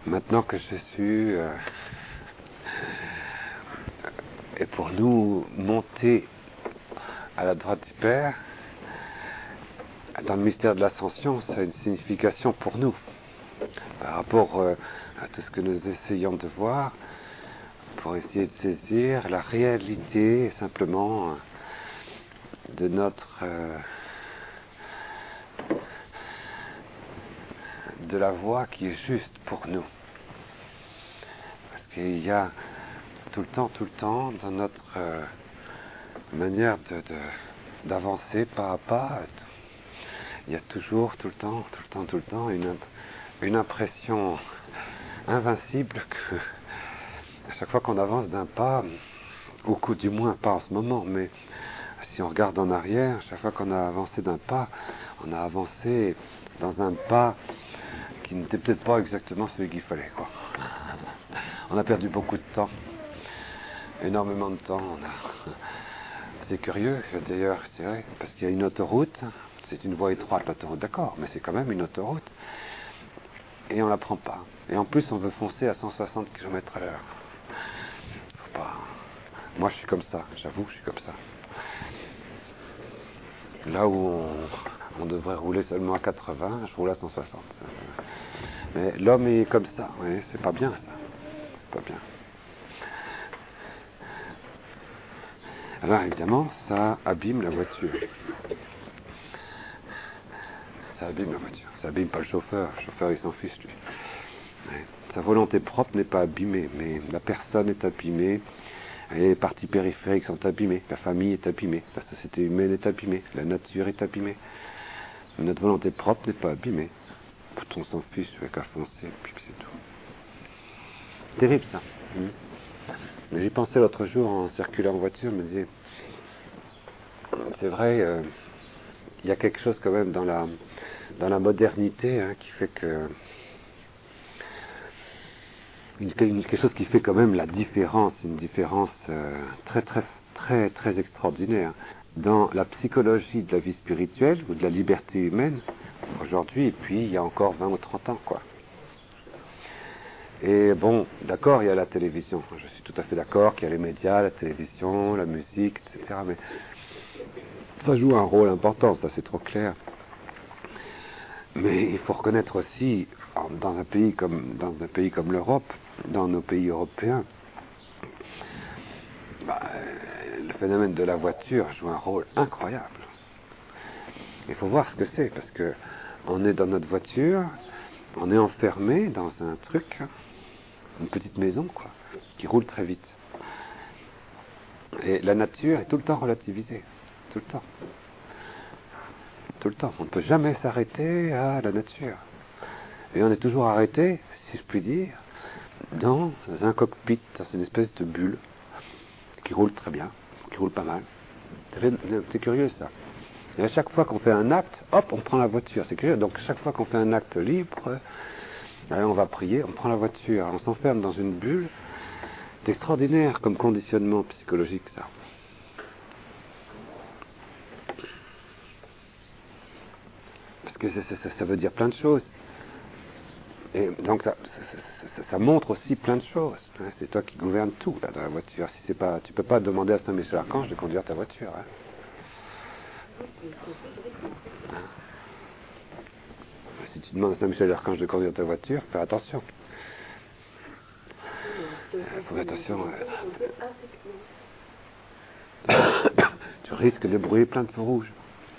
Maintenant que Jésus est pour nous monter à la droite du Père, dans le mystère de l'Ascension, ça a une signification pour nous. Par rapport à tout ce que nous essayons de voir, pour essayer de saisir la réalité simplement de notre de la voie qui est juste pour nous. Parce qu'il y a tout le temps, dans notre manière d'avancer pas à pas, il y a toujours, tout le temps, une impression invincible que à chaque fois qu'on avance d'un pas, ou du moins pas en ce moment, mais si on regarde en arrière, chaque fois qu'on a avancé d'un pas, on a avancé dans un pas qui n'était peut-être pas exactement celui qu'il fallait, quoi. On a perdu beaucoup de temps, énormément de temps. C'est curieux, d'ailleurs, c'est vrai, parce qu'il y a une autoroute, c'est une voie étroite, l'autoroute, d'accord, mais c'est quand même une autoroute, et on la prend pas. Et en plus, on veut foncer à 160 km/h. Faut pas... Moi, je suis comme ça, j'avoue, je suis comme ça. Là où on devrait rouler seulement à 80, je roule à 160. Mais l'homme est comme ça, oui, c'est pas bien, ça. C'est pas bien. Alors, évidemment, ça abîme la voiture. Ça abîme la voiture. Ça abîme pas le chauffeur. Le chauffeur, il s'en fiche, lui. Ouais. Sa volonté propre n'est pas abîmée, mais la personne est abîmée. Les parties périphériques sont abîmées. La famille est abîmée. La société humaine est abîmée. La nature est abîmée. Mais notre volonté propre n'est pas abîmée. On s'en fiche, il n'y a qu'à foncer, puis c'est tout. Terrible, ça. Mais j'y pensais l'autre jour en circulant en voiture, je me disais, c'est vrai, il y a quelque chose quand même dans la modernité qui fait que quelque chose qui fait quand même la différence, une différence très extraordinaire dans la psychologie de la vie spirituelle ou de la liberté humaine aujourd'hui, et puis il y a encore 20 ou 30 ans, quoi. Et bon, d'accord, il y a la télévision, je suis tout à fait d'accord qu'il y a les médias, la télévision, la musique, etc., mais ça joue un rôle important, ça c'est trop clair. Mais il faut reconnaître aussi, dans un pays comme l'Europe, dans nos pays européens, le phénomène de la voiture joue un rôle incroyable. Il faut voir ce que c'est, parce que on est dans notre voiture, on est enfermé dans un truc, une petite maison, quoi, qui roule très vite. Et la nature est tout le temps relativisée, tout le temps. Tout le temps. On ne peut jamais s'arrêter à la nature. Et on est toujours arrêté, si je puis dire, dans un cockpit, dans une espèce de bulle qui roule très bien, qui roule pas mal. C'est curieux, ça. Et à chaque fois qu'on fait un acte, hop, on prend la voiture. C'est curieux. Donc chaque fois qu'on fait un acte libre, on va prier, on prend la voiture. On s'enferme dans une bulle. C'est extraordinaire comme conditionnement psychologique, ça. Parce que ça veut dire plein de choses. Et donc ça montre aussi plein de choses. C'est toi qui gouvernes tout là, dans la voiture. Si c'est pas, tu peux pas demander à Saint-Michel-Archange de conduire ta voiture. Si tu demandes à Saint-Michel-Archange de conduire ta voiture, fais attention. Fais attention. Tu risques de brouiller plein de feux rouges.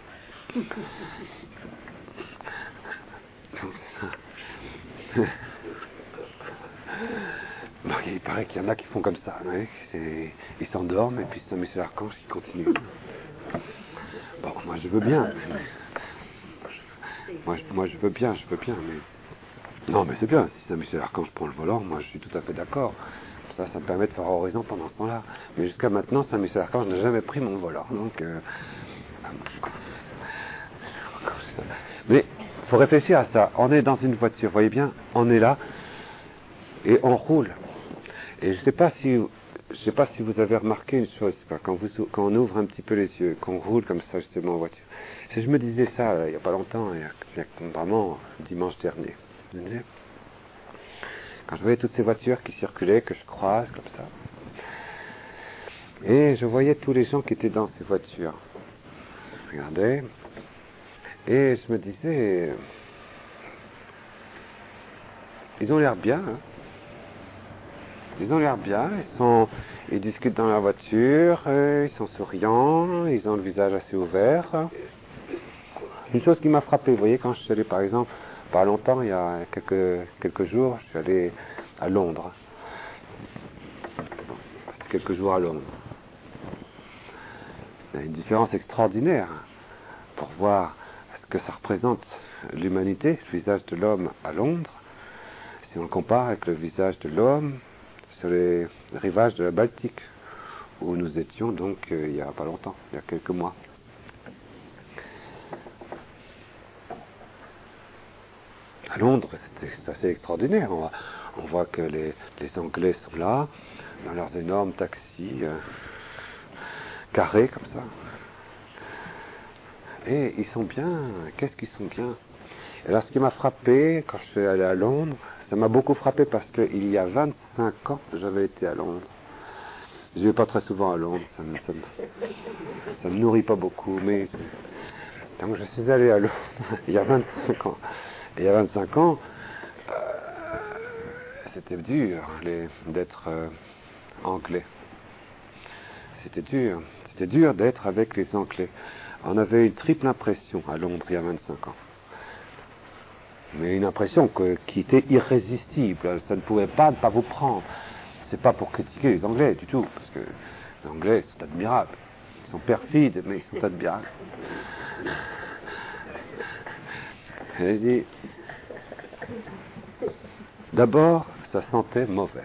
Bon, il paraît qu'il y en a qui font comme ça, ils s'endorment et puis c'est Saint-Michel-Archange qui continue. Bon, moi je veux bien. Moi je veux bien, mais... Non, mais c'est bien, si Saint-Michel-Archange prend le volant, moi je suis tout à fait d'accord. Ça me permet de faire horizon pendant ce temps-là. Mais jusqu'à maintenant, Saint-Michel-Archange n'a jamais pris mon volant, donc... Mais il faut réfléchir à ça. On est dans une voiture, vous voyez bien, on est là et on roule. Et je ne sais pas si vous avez remarqué une chose, quand on ouvre un petit peu les yeux, qu'on roule comme ça justement en voiture. Je me disais ça il n'y a pas longtemps, il y a vraiment dimanche dernier. Je me disais, Quand je voyais toutes ces voitures qui circulaient, que je croise comme ça. Et je voyais tous les gens qui étaient dans ces voitures. Je regardais. Et je me disais, ils ont l'air bien. Hein. Ils ont l'air bien. Ils discutent dans la voiture. Ils sont souriants. Ils ont le visage assez ouvert. Une chose qui m'a frappé, vous voyez, quand je suis allé, par exemple, pas longtemps, il y a quelques jours, je suis allé à Londres. Quelques jours à Londres. Il y a une différence extraordinaire pour voir ce que ça représente l'humanité, le visage de l'homme à Londres, si on le compare avec le visage de l'homme sur les rivages de la Baltique, où nous étions donc il n'y a pas longtemps, il y a quelques mois. À Londres, c'est assez extraordinaire. On voit que les Anglais sont là, dans leurs énormes taxis, carrés comme ça. Et ils sont bien. Qu'est-ce qu'ils sont bien. Alors ce qui m'a frappé, quand je suis allé à Londres, ça m'a beaucoup frappé parce qu'il y a 25 ans, j'avais été à Londres. Je ne vais pas très souvent à Londres, ça me nourrit pas beaucoup, mais donc je suis allé à Londres il y a 25 ans. Et il y a 25 ans, c'était dur d'être anglais. C'était dur d'être avec les Anglais. On avait une triple impression à Londres il y a 25 ans. Mais une impression qui était irrésistible. Ça ne pouvait pas ne pas vous prendre. C'est pas pour critiquer les Anglais du tout, parce que les Anglais sont admirables. Ils sont perfides, mais ils sont admirables. Elle dit, d'abord, ça sentait mauvais.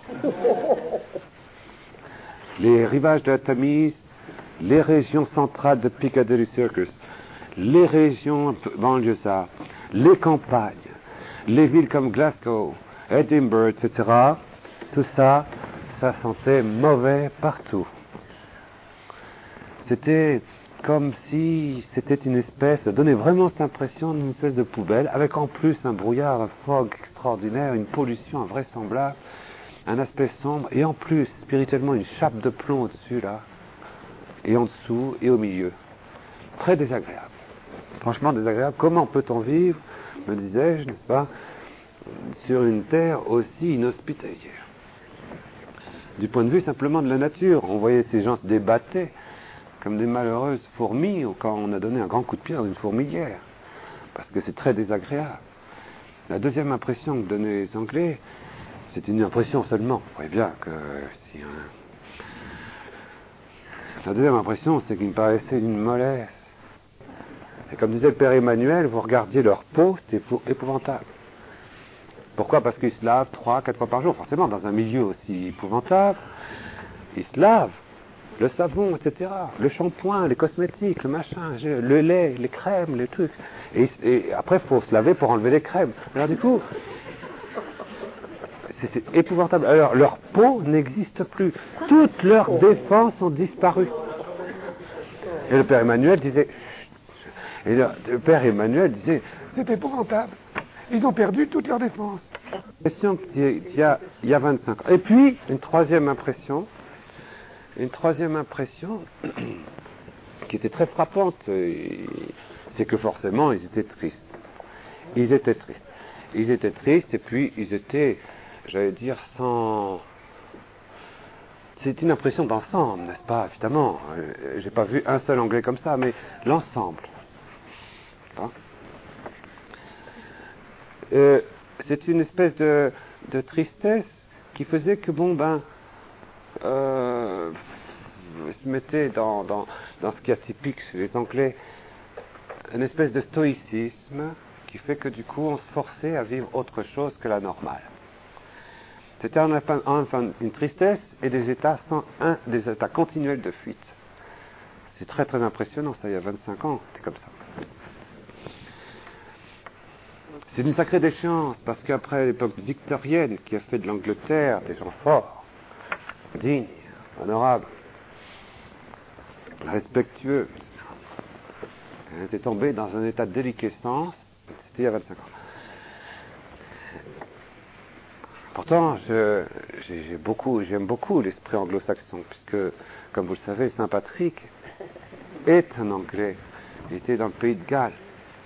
Les rivages de la Tamise, les régions centrales de Piccadilly Circus, les régions banlieusardes, les campagnes, les villes comme Glasgow, Edinburgh, etc., tout ça, ça sentait mauvais partout. C'était comme si c'était une espèce, ça donnait vraiment cette impression d'une espèce de poubelle, avec en plus un brouillard, un fog extraordinaire, une pollution invraisemblable, un aspect sombre, et en plus, spirituellement, une chape de plomb au-dessus, là, et en dessous, et au milieu. Très désagréable. Franchement désagréable. Comment peut-on vivre, me disais-je, n'est-ce pas, sur une terre aussi inhospitalière? Du point de vue simplement de la nature, on voyait ces gens se débattaient comme des malheureuses fourmis quand on a donné un grand coup de pied dans une fourmilière, parce que c'est très désagréable. La deuxième impression que donnaient les Anglais, c'est une impression seulement. Vous voyez bien que si la deuxième impression, c'est qu'il me paraissait une mollesse. Et comme disait le père Emmanuel, vous regardiez leur peau, c'était épouvantable. Pourquoi? Parce qu'ils se lavent 3-4 fois par jour, forcément, dans un milieu aussi épouvantable. Ils se lavent, le savon, etc., le shampoing, les cosmétiques, le machin, le lait, les crèmes, les trucs. Et après, il faut se laver pour enlever les crèmes. Alors du coup, c'est épouvantable. Alors, leur peau n'existe plus. Toutes leurs défenses ont disparu. Et le père Emmanuel disait... Et le père Emmanuel disait, c'est épouvantable. Ils ont perdu toute leur défense. Question qu'il y a 25 ans. Et puis, une troisième impression qui était très frappante, c'est que forcément, ils étaient tristes. Ils étaient tristes et puis ils étaient, j'allais dire, sans... C'est une impression d'ensemble, n'est-ce pas? Évidemment, j'ai pas vu un seul Anglais comme ça, mais l'ensemble. Hein? C'est une espèce de tristesse qui faisait que se mettait dans ce qui est typique chez les Anglais, une espèce de stoïcisme qui fait que du coup on se forçait à vivre autre chose que la normale. C'était enfin une tristesse et des états continuels de fuite. C'est très très impressionnant, ça il y a 25 ans, c'était comme ça. C'est une sacrée déchéance, parce qu'après l'époque victorienne, qui a fait de l'Angleterre des gens forts, dignes, honorables, respectueux, elle était tombée dans un état de déliquescence, c'était il y a 25 ans. Pourtant, j'aime beaucoup l'esprit anglo-saxon, puisque, comme vous le savez, Saint Patrick est un Anglais. Il était dans le pays de Galles.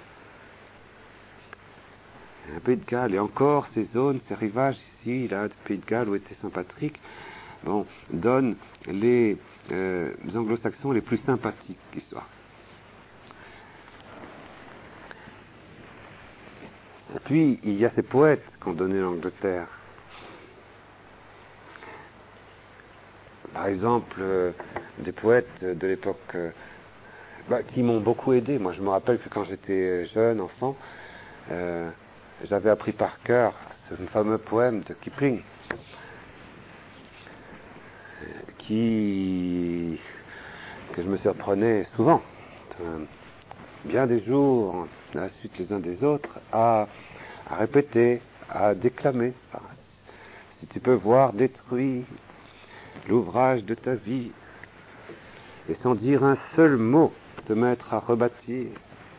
Un pays de Galles, et encore ces zones, ces rivages ici, là, du pays de Galles où était Saint Patrick, donnent les anglo-saxons les plus sympathiques qui soient. Et puis, il y a ces poètes qu'ont donné l'Angleterre. Par exemple, des poètes de l'époque qui m'ont beaucoup aidé. Moi, je me rappelle que quand j'étais jeune, enfant, j'avais appris par cœur ce fameux poème de Kipling, que je me surprenais souvent, bien des jours, à la suite les uns des autres, à répéter, à déclamer. Si tu peux voir détruit l'ouvrage de ta vie, et sans dire un seul mot, te mettre à rebâtir.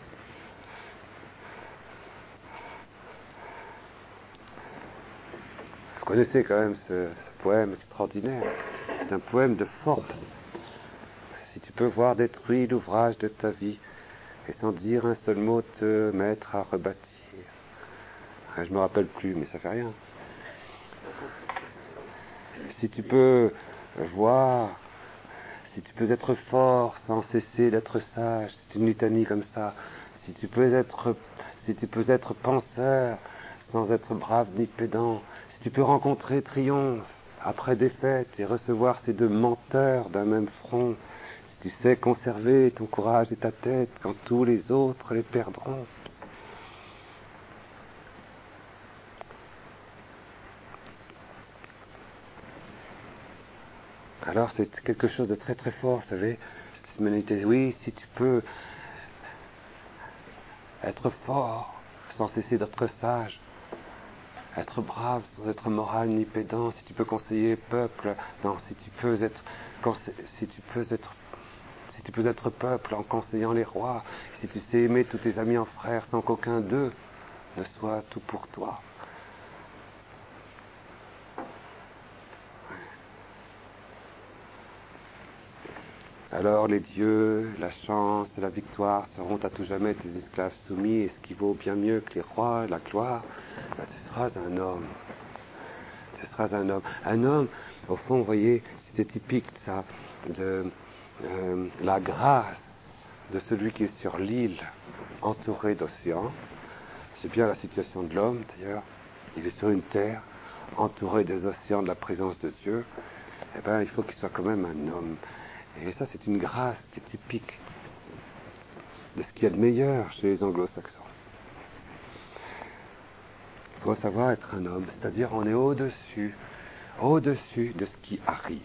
Vous connaissez quand même ce poème extraordinaire. C'est un poème de force. Si tu peux voir détruit l'ouvrage de ta vie, et sans dire un seul mot, te mettre à rebâtir. Je me rappelle plus, mais ça fait rien. Si tu peux voir, si tu peux être fort sans cesser d'être sage, c'est une litanie comme ça. Si tu peux être penseur sans être brave ni pédant, si tu peux rencontrer triomphe après défaite et recevoir ces deux menteurs d'un même front, si tu sais conserver ton courage et ta tête quand tous les autres les perdront. Alors c'est quelque chose de très très fort, vous savez, cette humanité. Oui, si tu peux être fort sans cesser d'être sage, être brave sans être moral ni pédant, si tu peux conseiller peuple, non, si tu peux être peuple en conseillant les rois, si tu sais aimer tous tes amis en frères sans qu'aucun d'eux ne soit tout pour toi. Alors les dieux, la chance et la victoire seront à tout jamais tes esclaves soumis, et ce qui vaut bien mieux que les rois, la gloire, ce sera un homme. Ce sera un homme. Un homme, au fond, vous voyez, c'est typique ça, de la grâce de celui qui est sur l'île, entouré d'océans. C'est bien la situation de l'homme, d'ailleurs. Il est sur une terre, entouré des océans de la présence de Dieu. Eh bien, il faut qu'il soit quand même un homme. Et ça, c'est une grâce qui est typique de ce qu'il y a de meilleur chez les anglo-saxons. Il faut savoir être un homme, c'est-à-dire on est au-dessus de ce qui arrive.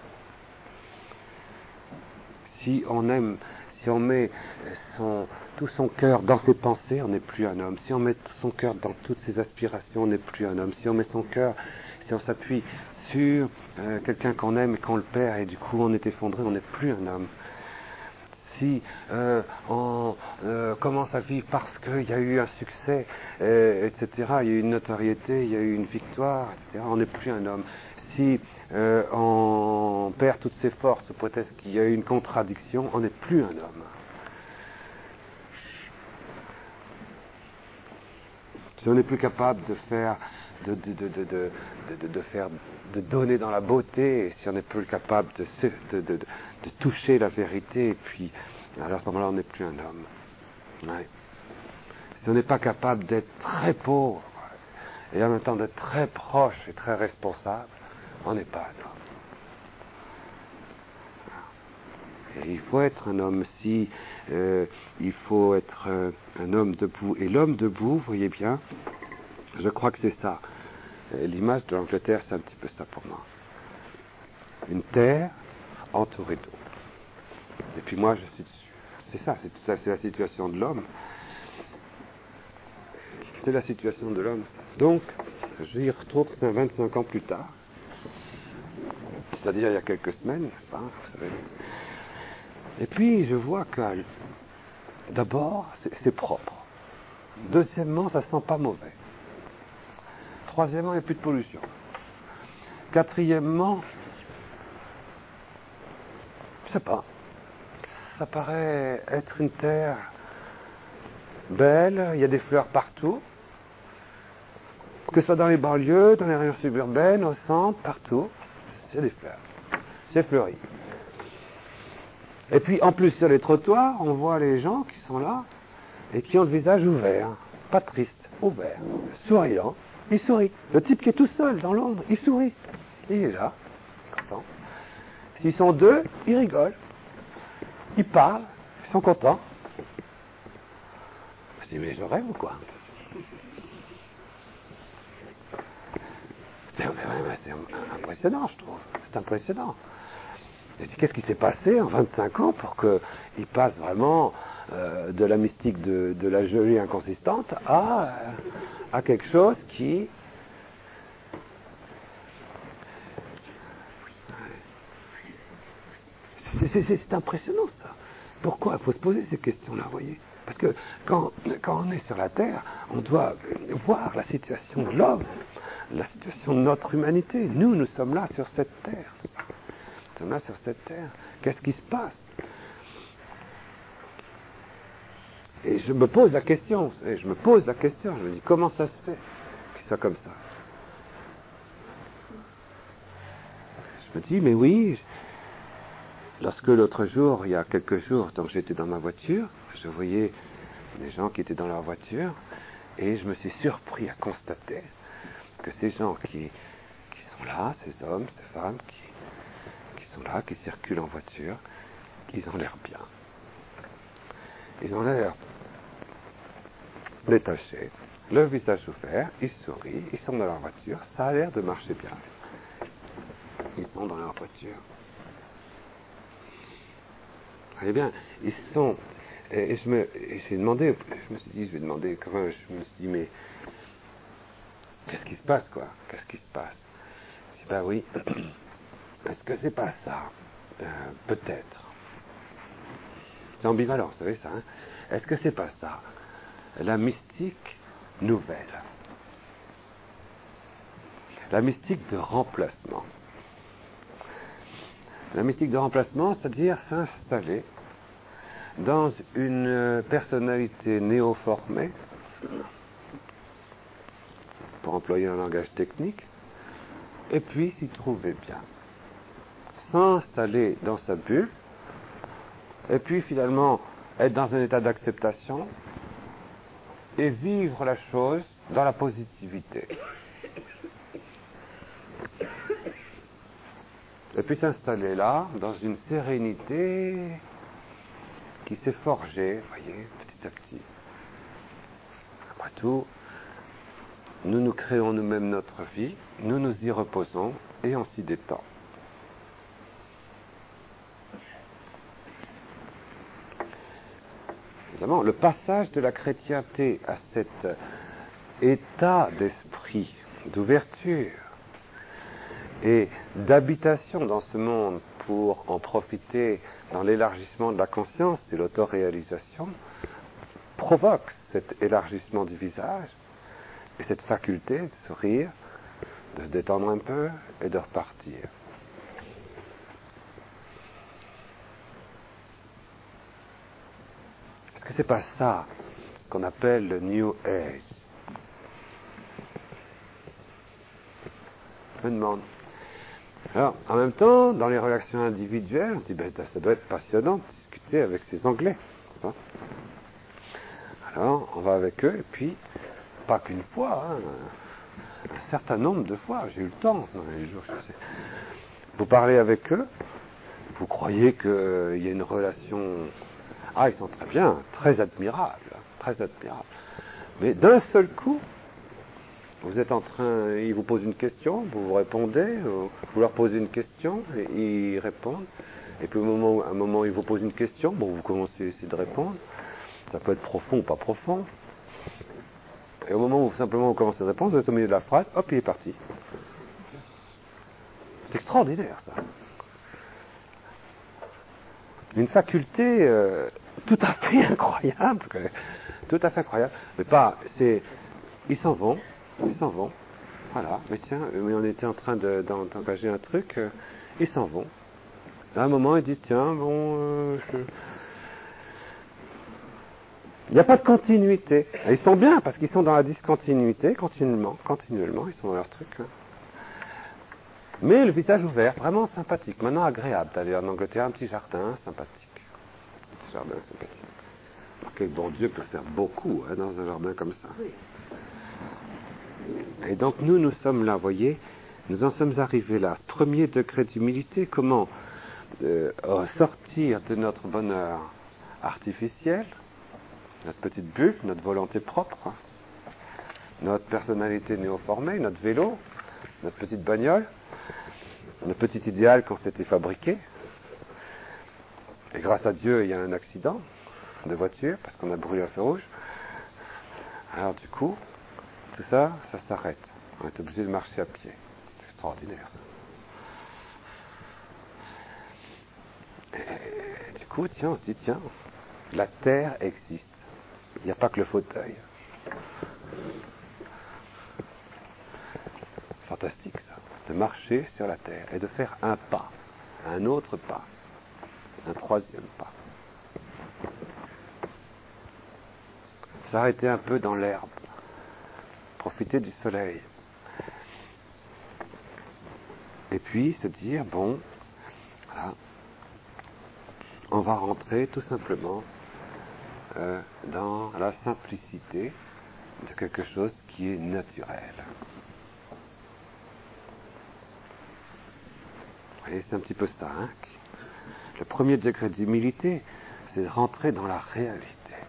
Si on met tout son cœur dans ses pensées, on n'est plus un homme. Si on met tout son cœur dans toutes ses aspirations, on n'est plus un homme. Si on met son cœur, si on s'appuie sur quelqu'un qu'on aime et qu'on le perd, et du coup on est effondré, on n'est plus un homme. Si on commence à vivre parce qu'il y a eu un succès, etc., il y a eu une notoriété, il y a eu une victoire, etc., on n'est plus un homme. Si on perd toutes ses forces au prétexte qu'il y a eu une contradiction, on n'est plus un homme. Si on n'est plus capable de faire, de donner dans la beauté, et si on n'est plus capable de toucher la vérité, et puis alors à ce moment-là, on n'est plus un homme. Ouais. Si on n'est pas capable d'être très pauvre et en même temps d'être très proche et très responsable, on n'est pas un homme. Et il faut être un homme si il faut être un homme debout. Et l'homme debout, vous voyez bien, je crois que c'est ça. L'image de l'Angleterre, c'est un petit peu ça pour moi. Une terre entourée d'eau. Et puis moi, je suis dessus. C'est ça, c'est la situation de l'homme. C'est la situation de l'homme. Donc, j'y retrouve 25 ans plus tard. C'est-à-dire il y a quelques semaines, vous savez. Et puis, je vois que, d'abord, c'est propre. Deuxièmement, ça sent pas mauvais. Troisièmement, il n'y a plus de pollution. Quatrièmement, je ne sais pas, ça paraît être une terre belle, il y a des fleurs partout, que ce soit dans les banlieues, dans les régions suburbaines, au centre, partout, c'est des fleurs, c'est fleuri. Et puis en plus sur les trottoirs, on voit les gens qui sont là et qui ont le visage ouvert, pas triste, ouvert, souriant, il sourit. Le type qui est tout seul dans l'ombre, il sourit. Il est là, content. S'ils sont deux, ils rigolent, ils parlent, ils sont contents. Je dis, mais je rêve ou quoi? C'est impressionnant, je trouve. C'est impressionnant. Et qu'est-ce qui s'est passé en 25 ans pour qu'il passe vraiment de la mystique de la gelée inconsistante à quelque chose qui... C'est impressionnant, ça. Pourquoi? Il faut se poser ces questions-là, vous voyez. Parce que quand on est sur la Terre, on doit voir la situation de l'homme, la situation de notre humanité. Nous sommes là sur cette Terre. Nous sommes là sur cette Terre. Qu'est-ce qui se passe? Et je me pose la question, je me dis, comment ça se fait qu'il soit comme ça? Je me dis, mais oui, lorsque l'autre jour, il y a quelques jours, donc j'étais dans ma voiture, je voyais des gens qui étaient dans leur voiture, et je me suis surpris à constater que ces gens qui sont là, ces hommes, ces femmes, qui sont là, qui circulent en voiture, ils ont l'air bien. Ils ont l'air détachés, le visage ouvert, ils sourient, ils sont dans leur voiture, ça a l'air de marcher bien. Ils sont dans leur voiture. Eh bien, ils sont... Et j'ai demandé, je me suis dit, je vais demander, comment, je me suis dit, mais qu'est-ce qui se passe, quoi? Qu'est-ce qui se passe? Je dis, ben oui, est-ce que c'est pas ça? Peut-être. C'est ambivalent, vous savez ça, hein? Est-ce que c'est pas ça? La mystique nouvelle. La mystique de remplacement. La mystique de remplacement, c'est-à-dire s'installer dans une personnalité néoformée, pour employer un langage technique, et puis s'y trouver bien. S'installer dans sa bulle, et puis finalement être dans un état d'acceptation, et vivre la chose dans la positivité. Et puis s'installer là, dans une sérénité qui s'est forgée, vous voyez, petit à petit. Après tout, nous créons nous-mêmes notre vie, nous nous y reposons et on s'y détend. Évidemment, le passage de la chrétienté à cet état d'esprit, d'ouverture et d'habitation dans ce monde pour en profiter dans l'élargissement de la conscience et l'autoréalisation, provoque cet élargissement du visage et cette faculté de sourire, de se détendre un peu et de repartir. Est-ce que c'est pas ça ce qu'on appelle le New Age? Je me demande. Alors, en même temps, dans les relations individuelles, on se dit, ben, ça doit être passionnant de discuter avec ces Anglais, n'est-ce pas? Alors, on va avec eux, et puis, pas qu'une fois, hein, un certain nombre de fois, j'ai eu le temps dans les jours, je sais. Vous parlez avec eux, vous croyez qu'il y a une relation... Ah, ils sont très bien, très admirables, mais d'un seul coup, vous êtes en train, ils vous posent une question, vous vous répondez, vous leur posez une question, et ils répondent. Et puis à un moment, ils vous posent une question, bon, vous commencez à essayer de répondre. Ça peut être profond ou pas profond. Et au moment où simplement vous commencez à répondre, vous êtes au milieu de la phrase, hop, il est parti. C'est extraordinaire, ça. Une faculté tout à fait incroyable, mais pas, c'est, ils s'en vont, Voilà, mais tiens, mais on était en train d'engager un truc, ils s'en vont. À un moment, il dit, tiens, bon, il n'y a pas de continuité. Et ils sont bien, parce qu'ils sont dans la discontinuité, continuellement, ils sont dans leur truc. Hein. Mais le visage ouvert, vraiment sympathique, maintenant agréable d'aller en Angleterre, un petit jardin sympathique. Un petit jardin sympathique. Quel bon Dieu peut faire beaucoup hein, dans un jardin comme ça. Et donc nous sommes là, vous voyez, nous en sommes arrivés là. Premier degré d'humilité, comment sortir de notre bonheur artificiel, notre petite bulle, notre volonté propre, hein, notre personnalité néoformée, notre vélo, notre petite bagnole, notre petit idéal qu'on s'était fabriqué. Et grâce à Dieu, il y a un accident de voiture parce qu'on a brûlé un feu rouge. Alors du coup, tout ça, ça s'arrête. On est obligé de marcher à pied. C'est extraordinaire. Et du coup, tiens, on se dit, tiens, la terre existe. Il n'y a pas que le fauteuil. Fantastique ça, de marcher sur la terre et de faire un pas, un autre pas, un troisième pas. S'arrêter un peu dans l'herbe, profiter du soleil. Et puis se dire, bon, voilà, on va rentrer tout simplement dans la simplicité de quelque chose qui est naturel. Vous voyez, c'est un petit peu ça. Hein. Le premier degré d'humilité, c'est de rentrer dans la réalité.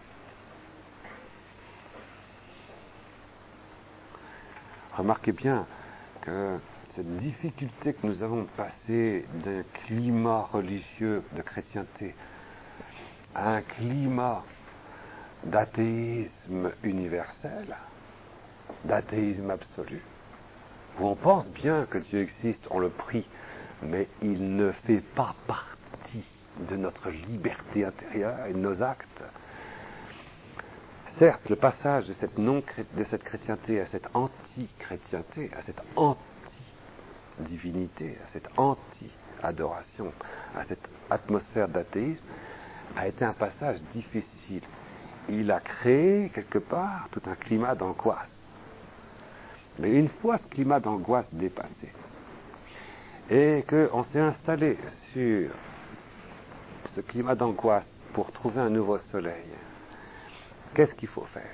Remarquez bien que cette difficulté que nous avons passée d'un climat religieux de chrétienté à un climat d'athéisme universel, d'athéisme absolu, où on pense bien que Dieu existe, on le prie, mais il ne fait pas partie de notre liberté intérieure et de nos actes. Certes, le passage de cette chrétienté à cette anti-chrétienté, à cette anti-divinité, à cette anti-adoration, à cette atmosphère d'athéisme, a été un passage difficile. Il a créé, quelque part, tout un climat d'angoisse. Mais une fois ce climat d'angoisse dépassé, et qu'on s'est installé sur ce climat d'angoisse pour trouver un nouveau soleil, qu'est-ce qu'il faut faire?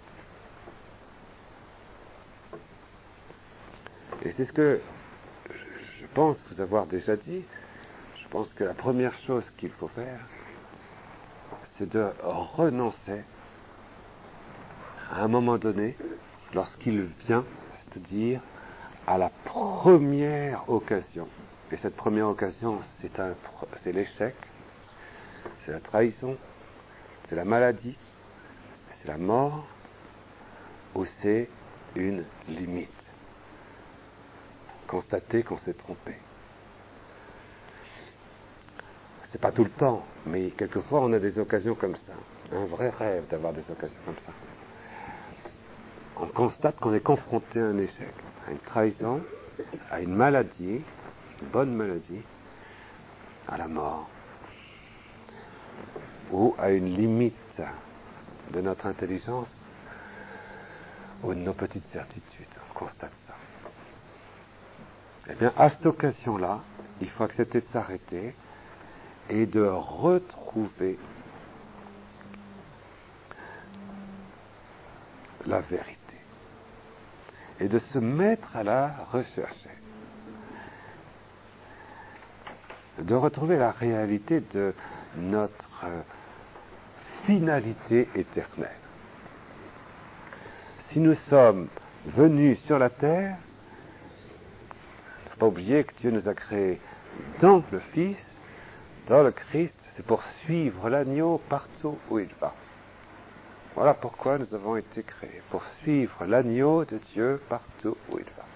Et c'est ce que je pense vous avoir déjà dit. Je pense que la première chose qu'il faut faire, c'est de renoncer à un moment donné, lorsqu'il vient, c'est-à-dire à la première occasion. Et cette première occasion, c'est l'échec, c'est la trahison, c'est la maladie, c'est la mort, ou c'est une limite. Constater qu'on s'est trompé. C'est pas tout le temps, mais quelquefois on a des occasions comme ça. Un vrai rêve d'avoir des occasions comme ça. On constate qu'on est confronté à un échec, à une trahison, à une maladie, une bonne maladie, à la mort, ou à une limite de notre intelligence, ou de nos petites certitudes. On constate ça. Eh bien, à cette occasion-là, il faut accepter de s'arrêter et de retrouver la vérité. Et de se mettre à la rechercher. De retrouver la réalité de notre finalité éternelle. Si nous sommes venus sur la terre, il ne faut pas oublier que Dieu nous a créés dans le Fils, dans le Christ, c'est pour suivre l'agneau partout où il va. Voilà pourquoi nous avons été créés, pour suivre l'agneau de Dieu partout où il va.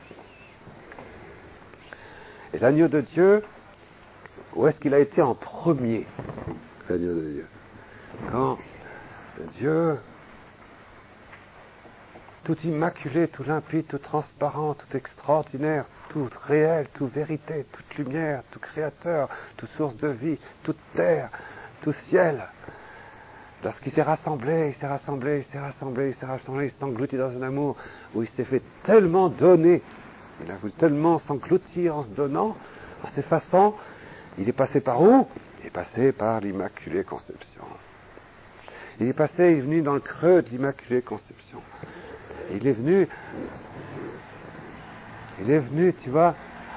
Et l'agneau de Dieu, où est-ce qu'il a été en premier, l'agneau de Dieu? Quand Dieu tout immaculé, tout limpide, tout transparent, tout extraordinaire, tout réel, tout vérité, toute lumière, tout créateur, toute source de vie, toute terre, tout ciel. Lorsqu'il s'est rassemblé, il s'est rassemblé, il s'est rassemblé, il s'est rassemblé, il s'est englouti dans un amour où il s'est fait tellement donner, il a voulu tellement s'engloutir en se donnant, en s'effaçant, il est passé par où? Il est passé par l'Immaculée Conception. Il est venu dans le creux de l'Immaculée Conception. Il est venu, tu vois,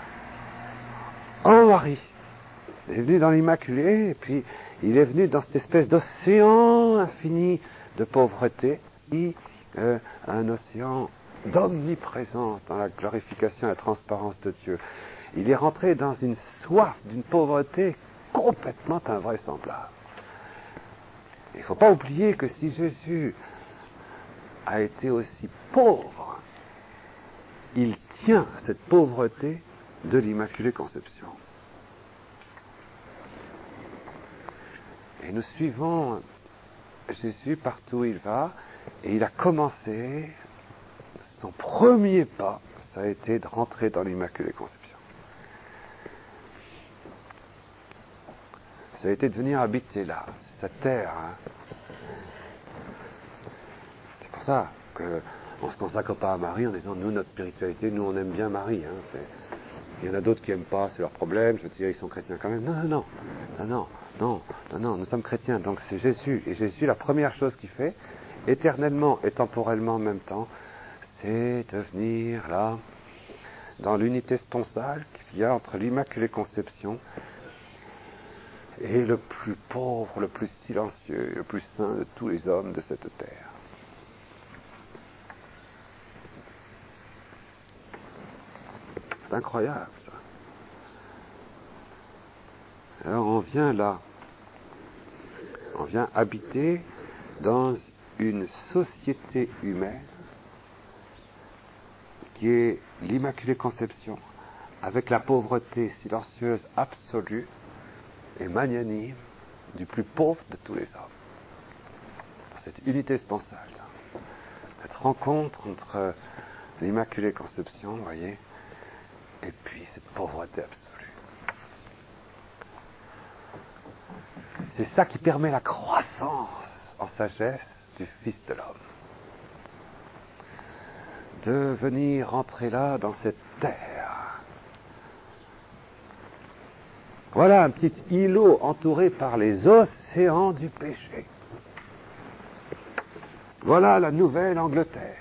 en Marie. Il est venu dans l'Immaculée, et puis il est venu dans cette espèce d'océan infini de pauvreté, un océan d'omniprésence dans la glorification et la transparence de Dieu. Il est rentré dans une soif d'une pauvreté complètement invraisemblable. Il ne faut pas oublier que si Jésus a été aussi pauvre, il tient cette pauvreté de l'Immaculée Conception. Et nous suivons Jésus partout où il va, et il a commencé, son premier pas, ça a été de rentrer dans l'Immaculée Conception. Ça a été de venir habiter là, c'est sa terre. C'est pour ça qu'on ne se consacre pas à Marie en disant, nous, notre spiritualité, nous, on aime bien Marie. Il y en a d'autres qui n'aiment pas, c'est leur problème, je veux dire, ils sont chrétiens quand même. Non, nous sommes chrétiens, donc c'est Jésus. Et Jésus, la première chose qu'il fait, éternellement et temporellement en même temps, c'est de venir là, dans l'unité sponsale qu'il y a entre l'Immaculée Conception et le plus pauvre, le plus silencieux, le plus saint de tous les hommes de cette terre. C'est incroyable, ça. Alors on vient là, on vient habiter dans une société humaine qui est l'Immaculée Conception, avec la pauvreté silencieuse absolue et magnanime du plus pauvre de tous les hommes. Cette unité sponsale, cette rencontre entre l'Immaculée Conception, vous voyez, et puis cette pauvreté absolue. C'est ça qui permet la croissance en sagesse du Fils de l'homme. De venir entrer là dans cette terre. Voilà un petit îlot entouré par les océans du péché. Voilà la Nouvelle-Angleterre.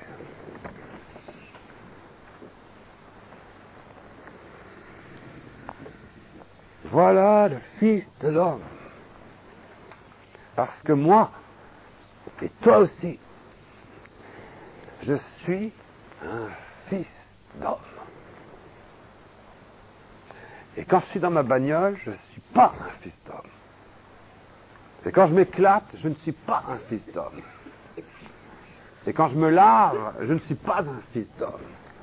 Voilà le Fils de l'homme. Parce que moi, et toi aussi, je suis un fils d'homme. Et quand je suis dans ma bagnole, je ne suis pas un fils d'homme. Et quand je m'éclate, je ne suis pas un fils d'homme. Et quand je me lave, je ne suis pas un fils d'homme.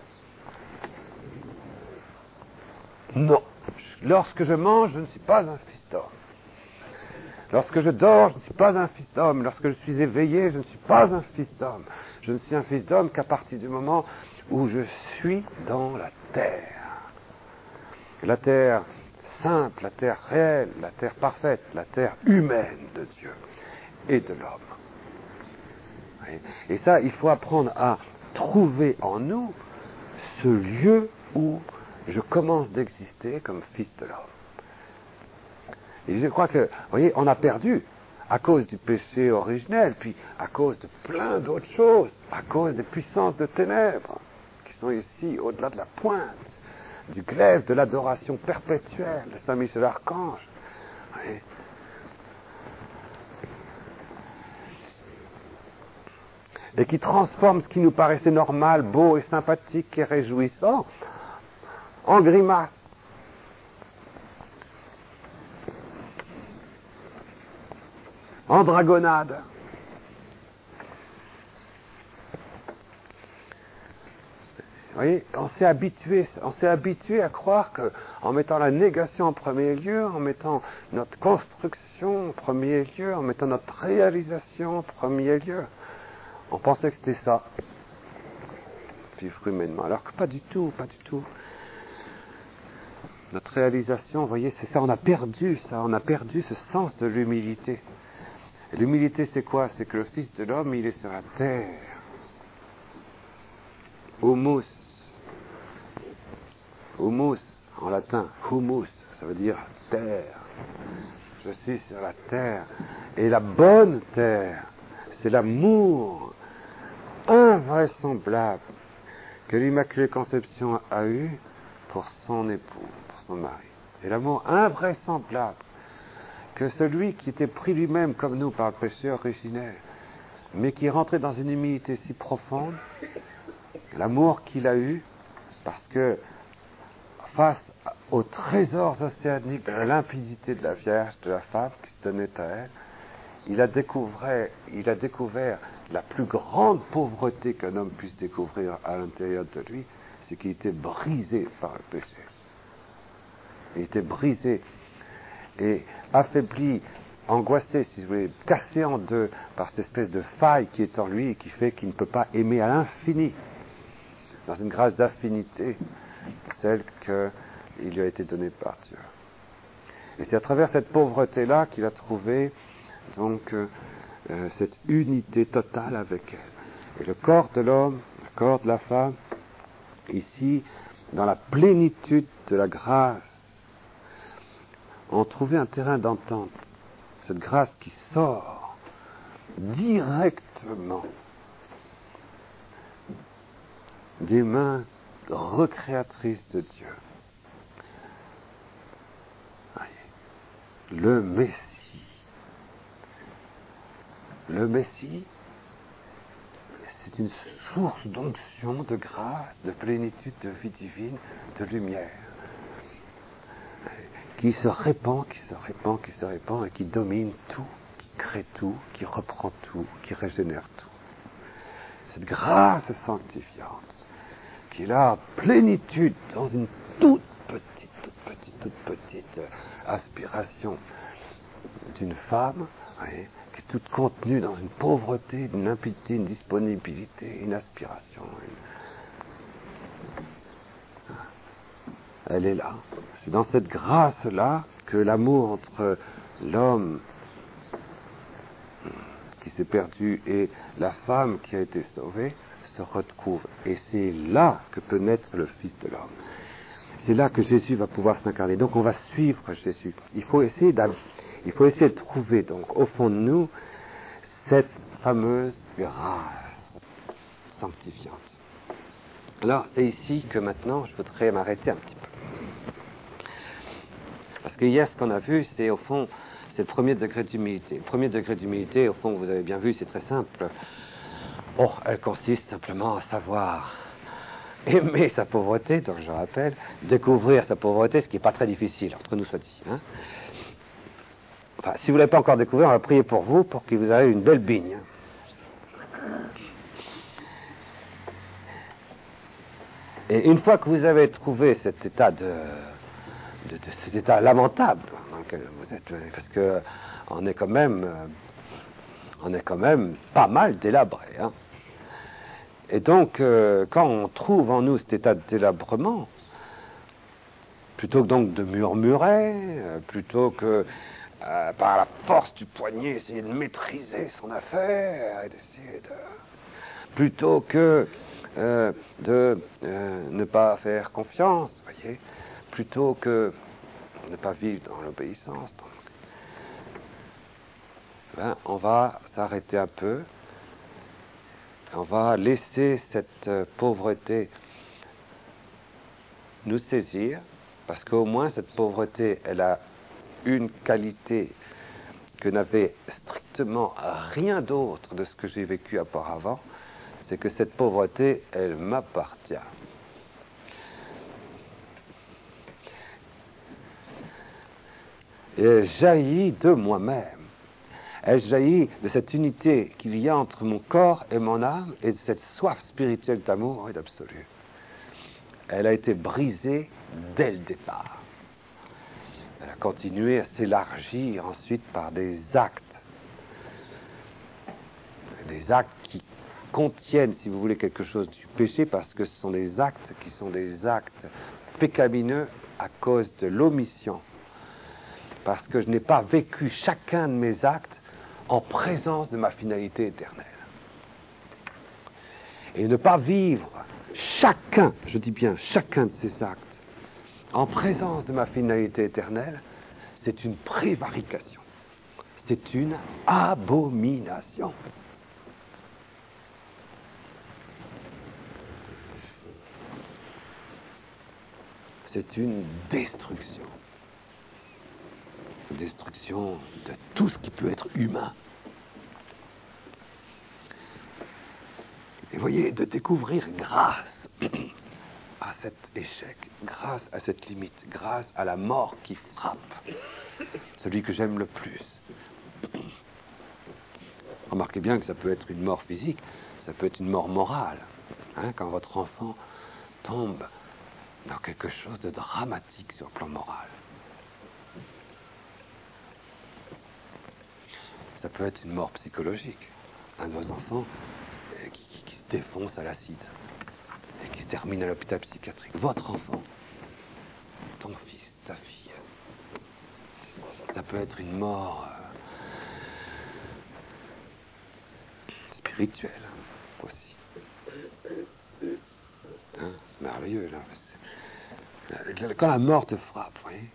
Non. Lorsque je mange, je ne suis pas un fils d'homme. Lorsque je dors, je ne suis pas un fils d'homme. Lorsque je suis éveillé, je ne suis pas un fils d'homme. Je ne suis un fils d'homme qu'à partir du moment où je suis dans la terre. La terre simple, la terre réelle, la terre parfaite, la terre humaine de Dieu et de l'homme. Et ça, il faut apprendre à trouver en nous ce lieu où je commence d'exister comme fils de l'homme. Et je crois que, vous voyez, on a perdu à cause du péché originel, puis à cause de plein d'autres choses, à cause des puissances de ténèbres qui sont ici, au-delà de la pointe, du glaive de l'adoration perpétuelle de Saint Michel Archange. Oui. Et qui transforme ce qui nous paraissait normal, beau et sympathique et réjouissant en grimace. En dragonnade. Vous voyez, on s'est habitué à croire qu'en mettant la négation en premier lieu, en mettant notre construction en premier lieu, en mettant notre réalisation en premier lieu, on pensait que c'était ça. vivre humainement. Alors que pas du tout, pas du tout. Notre réalisation, vous voyez, c'est ça, on a perdu ce sens de l'humilité. Et l'humilité, c'est quoi? C'est que le Fils de l'homme, il est sur la terre. Humus. Humus, en latin, humus, ça veut dire terre. Je suis sur la terre. Et la bonne terre, c'est l'amour invraisemblable que l'Immaculée Conception a eu pour son époux, pour son mari. Et l'amour invraisemblable que celui qui était pris lui-même comme nous par le péché originel, mais qui est rentré dans une humilité si profonde, l'amour qu'il a eu, parce que face aux trésors océaniques de la limpidité de la Vierge, de la femme qui se donnait à elle, il a découvert la plus grande pauvreté qu'un homme puisse découvrir à l'intérieur de lui, c'est qu'il était brisé par le péché. Il était brisé et affaibli, angoissé, si vous voulez, cassé en deux par cette espèce de faille qui est en lui et qui fait qu'il ne peut pas aimer à l'infini, dans une grâce d'affinité, celle qu'il lui a été donnée par Dieu. Et c'est à travers cette pauvreté-là qu'il a trouvé donc cette unité totale avec elle. Et le corps de l'homme, le corps de la femme, ici, dans la plénitude de la grâce, ont trouvé un terrain d'entente. Cette grâce qui sort directement des mains recréatrices de Dieu. Le Messie. Le Messie, c'est une source d'onction, de grâce, de plénitude, de vie divine, de lumière, qui se répand, qui se répand, qui se répand, et qui domine tout, qui crée tout, qui reprend tout, qui régénère tout. Cette grâce sanctifiante, qui est là, plénitude, dans une toute petite aspiration d'une femme, voyez, qui est toute contenue dans une pauvreté, une limpidité, une disponibilité, une aspiration. Elle est là. C'est dans cette grâce-là que l'amour entre l'homme qui s'est perdu et la femme qui a été sauvée se retrouve. Et c'est là que peut naître le Fils de l'homme. C'est là que Jésus va pouvoir s'incarner. Donc on va suivre Jésus. Il faut essayer de trouver, donc, au fond de nous, cette fameuse grâce sanctifiante. Alors, c'est ici que maintenant, je voudrais m'arrêter un petit peu. Parce que hier, ce qu'on a vu, c'est au fond, c'est le premier degré d'humilité. Le premier degré d'humilité, au fond, vous avez bien vu, c'est très simple. Bon, elle consiste simplement à savoir aimer sa pauvreté, donc je rappelle, découvrir sa pauvreté, ce qui n'est pas très difficile, entre nous soit dit. Hein. Enfin, si vous ne l'avez pas encore découvert, on va prier pour vous, pour que vous ayez une belle bigne. Et une fois que vous avez trouvé cet état cet état lamentable dans lequel vous êtes, parce que on est quand même pas mal délabré. Hein. Et donc, quand on trouve en nous cet état de délabrement, plutôt que donc de murmurer, plutôt que par la force du poignet essayer de maîtriser son affaire, et d'essayer plutôt que de ne pas faire confiance, voyez, plutôt que ne pas vivre dans l'obéissance. Donc, on va s'arrêter un peu. On va laisser cette pauvreté nous saisir, parce qu'au moins cette pauvreté, elle a une qualité que n'avait strictement rien d'autre de ce que j'ai vécu auparavant, c'est que cette pauvreté, elle m'appartient. Et elle jaillit de moi-même. Elle jaillit de cette unité qu'il y a entre mon corps et mon âme et de cette soif spirituelle d'amour et d'absolu. Elle a été brisée dès le départ. Elle a continué à s'élargir ensuite par des actes qui contiennent, si vous voulez, quelque chose du péché, parce que ce sont des actes qui sont des actes pécamineux à cause de l'omission. Parce que je n'ai pas vécu chacun de mes actes en présence de ma finalité éternelle. Et ne pas vivre chacun, je dis bien chacun de ces actes, en présence de ma finalité éternelle, c'est une prévarication. C'est une abomination. C'est une destruction. Une destruction de tout ce qui peut être humain. Et voyez, de découvrir grâce à cet échec, grâce à cette limite, grâce à la mort qui frappe, celui que j'aime le plus. Remarquez bien que ça peut être une mort physique, ça peut être une mort morale. Quand votre enfant tombe dans quelque chose de dramatique sur le plan moral. Ça peut être une mort psychologique. Un de vos enfants qui se défonce à l'acide et qui se termine à l'hôpital psychiatrique. Votre enfant, ton fils, ta fille. Ça peut être une mort spirituelle aussi. C'est merveilleux là. Quand la mort te frappe, vous voyez,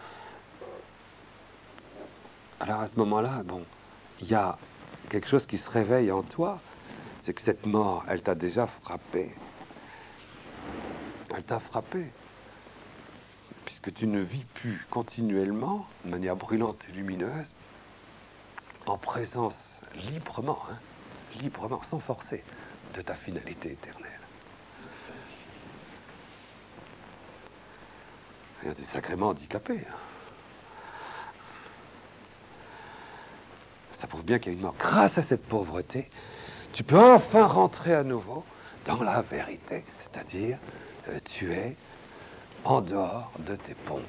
alors à ce moment-là, il y a quelque chose qui se réveille en toi, c'est que cette mort, elle t'a déjà frappé. Elle t'a frappé. Puisque tu ne vis plus continuellement, de manière brûlante et lumineuse, en présence librement, librement, sans forcer, de ta finalité éternelle. Il y a des sacrément handicapés. Ça prouve bien qu'il y a une mort. Grâce à cette pauvreté, tu peux enfin rentrer à nouveau dans la vérité. C'est-à-dire, tu es en dehors de tes pompes.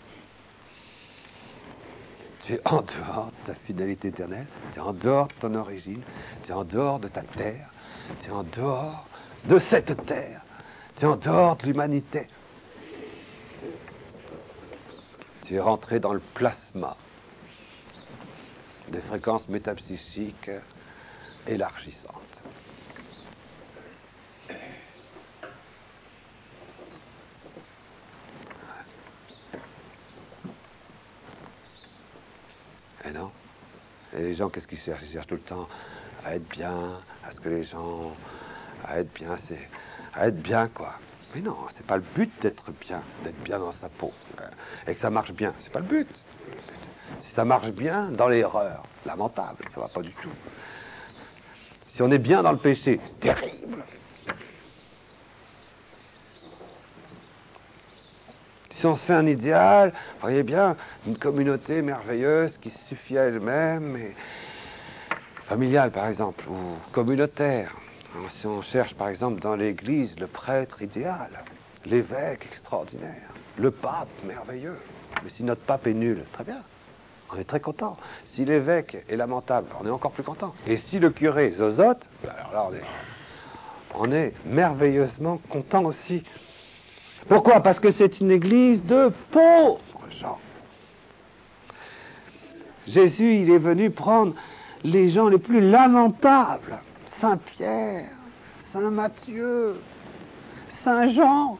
Tu es en dehors de ta fidélité éternelle. Tu es en dehors de ton origine. Tu es en dehors de ta terre. Tu es en dehors de cette terre. Tu es en dehors de l'humanité. Tu es rentré dans le plasma des fréquences métapsychiques élargissantes. Et non. Et les gens, qu'est-ce qu'ils cherchent? Ils cherchent tout le temps à être bien, à ce que les gens... À être bien, c'est... À être bien, quoi. Mais non, c'est pas le but d'être bien dans sa peau. Et que ça marche bien, c'est pas le but. Si ça marche bien, dans l'erreur, lamentable, ça va pas du tout. Si on est bien dans le péché, c'est terrible. Si on se fait un idéal, vous voyez bien, une communauté merveilleuse qui suffit à elle-même, et familiale par exemple, ou communautaire. Alors, si on cherche par exemple dans l'Église le prêtre idéal, l'évêque extraordinaire, le pape merveilleux. Mais si notre pape est nul, très bien, on est très content. Si l'évêque est lamentable, on est encore plus content. Et si le curé zozote, alors là on est merveilleusement content aussi. Pourquoi? Parce que c'est une église de pauvres gens. Jésus, il est venu prendre les gens les plus lamentables. Saint Pierre, Saint Matthieu, Saint Jean.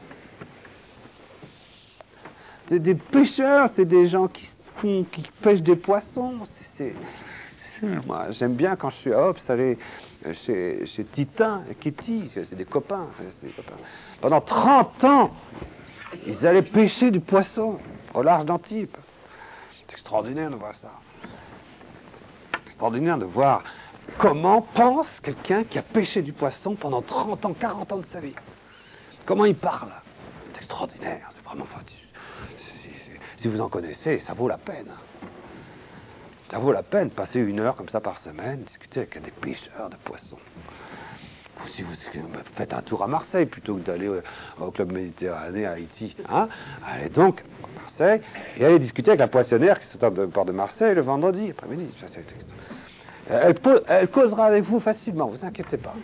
C'est des pêcheurs, c'est des gens qui pêchent des poissons. Moi, j'aime bien quand je suis à Hobbs aller chez Titin et Kitty, c'est des copains. Pendant 30 ans, ils allaient pêcher du poisson au large d'Antibes. C'est extraordinaire de voir ça. Extraordinaire de voir comment pense quelqu'un qui a pêché du poisson pendant 30 ans, 40 ans de sa vie. Comment il parle. C'est extraordinaire, c'est vraiment fatidieux. Si vous en connaissez, ça vaut la peine. Ça vaut la peine de passer 1 heure comme ça par semaine, discuter avec des pêcheurs de poissons. Ou si vous faites un tour à Marseille plutôt que d'aller au club méditerranéen à Haïti. Allez donc à Marseille et allez discuter avec la poissonnière qui se tente de port de Marseille le vendredi après-midi. Elle causera avec vous facilement, vous inquiétez pas.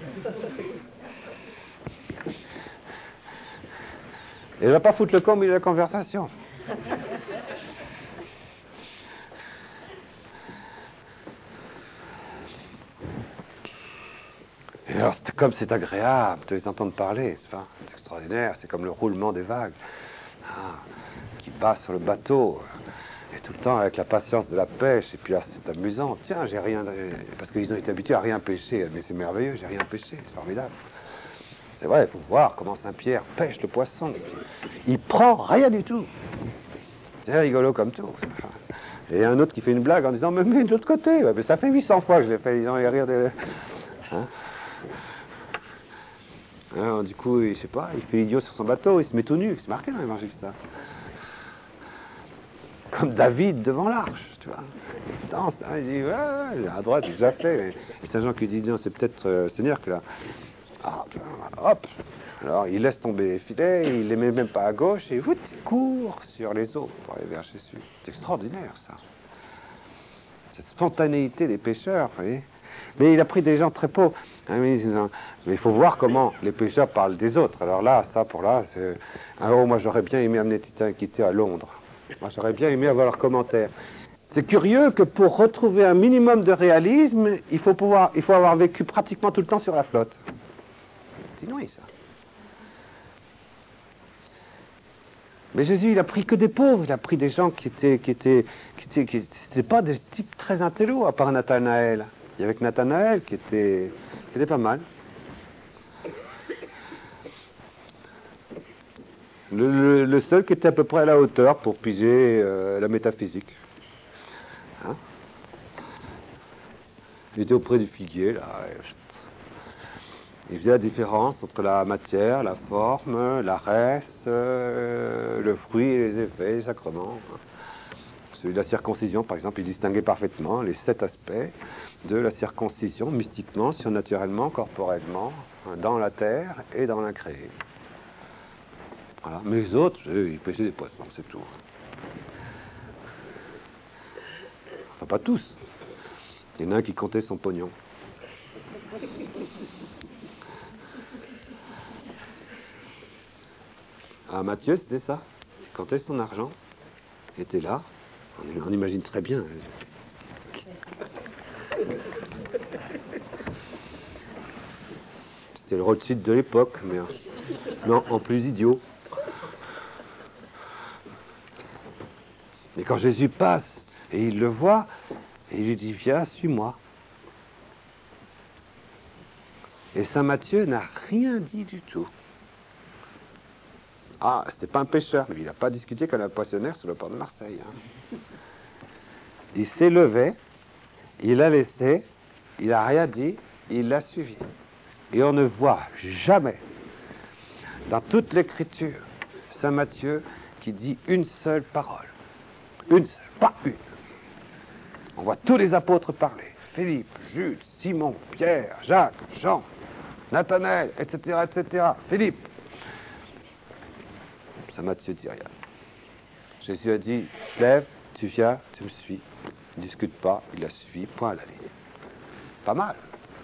Elle ne va pas foutre le camp au milieu de la conversation. Et alors, comme c'est agréable de les entendre parler, c'est extraordinaire, c'est comme le roulement des vagues qui passent sur le bateau, et tout le temps avec la patience de la pêche, et puis là c'est amusant, tiens, j'ai rien, parce qu'ils ont été habitués à rien pêcher, mais c'est merveilleux, j'ai rien pêché, c'est formidable. C'est vrai, il faut voir comment Saint-Pierre pêche le poisson, il prend rien du tout, c'est rigolo comme tout. Et il y a un autre qui fait une blague en disant, mais de l'autre côté, ouais, mais ça fait 800 fois que je l'ai fait, ils ont rire de... Hein. Alors, du coup, je sais pas, il fait l'idiot sur son bateau, il se met tout nu, c'est marqué dans l'évangile ça. Comme David devant l'arche, tu vois. Il danse, il dit, ouais, à droite, j'ai déjà fait. Et Saint Jean qui dit, non, c'est peut-être Seigneur que là. Ah, hop. Alors, il laisse tomber les filets, il les met même pas à gauche, et il court sur les eaux pour aller vers Jésus. C'est extraordinaire, ça. Cette spontanéité des pêcheurs, vous voyez. Mais il a pris des gens très pauvres. Mais il faut voir comment les pêcheurs parlent des autres. Alors là, c'est... Alors moi j'aurais bien aimé amener Tita Inquité à Londres. Moi j'aurais bien aimé avoir leurs commentaires. C'est curieux que pour retrouver un minimum de réalisme, il faut avoir vécu pratiquement tout le temps sur la flotte. C'est inouï ça. Mais Jésus, il a pris que des pauvres, il a pris des gens qui étaient pas des types très intello, à part Nathanaël. Il y avait que Nathanaël qui était pas mal. Le seul qui était à peu près à la hauteur pour piger la métaphysique. Hein? Il était auprès du figuier, là. Il faisait la différence entre la matière, la forme, la reste, le fruit et les effets, les sacrements. Celui de la circoncision, par exemple, il distinguait parfaitement les 7 aspects de la circoncision, mystiquement, surnaturellement, corporellement, dans la terre et dans l'incréé. Voilà. Mais les autres, ils pêchaient des poissons, c'est tout. Enfin, pas tous. Il y en a un qui comptait son pognon. Ah, Matthieu, c'était ça. Il comptait son argent. Il était là. On imagine très bien. C'était le Rothschild de l'époque, mais non, en plus idiot. Et quand Jésus passe, et il le voit, et il lui dit, viens, suis-moi. Et Saint Matthieu n'a rien dit du tout. Ah, c'était pas un pêcheur, mais il n'a pas discuté comme un poissonnaire sur le port de Marseille. Hein. Il s'est levé, il l'a laissé, il n'a rien dit, il l'a suivi. Et on ne voit jamais, dans toute l'écriture, Saint Matthieu qui dit une seule parole. Une seule, pas une. On voit tous les apôtres parler. Philippe, Jude, Simon, Pierre, Jacques, Jean, Nathanaël, etc., etc. Philippe. Saint Matthieu dit rien. Jésus a dit, lève, tu viens, tu me suis. Ne discute pas, il a suivi, point à la ligne. Pas mal.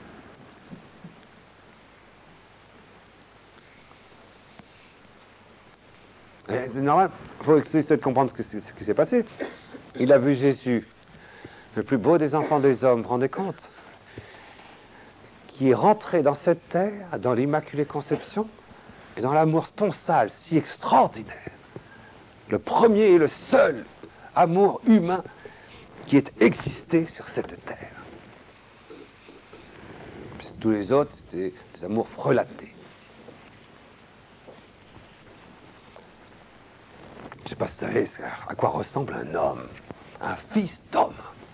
C'est normal, il faut essayer de comprendre ce qui s'est passé. Il a vu Jésus, le plus beau des enfants des hommes, vous vous rendez compte, qui est rentré dans cette terre, dans l'Immaculée Conception, et dans l'amour sponsal si extraordinaire. Le premier et le seul amour humain qui ait existé sur cette terre. Puisque tous les autres, c'était des amours frelatés. Je ne sais pas si vous savez à quoi ressemble un homme, un fils d'homme.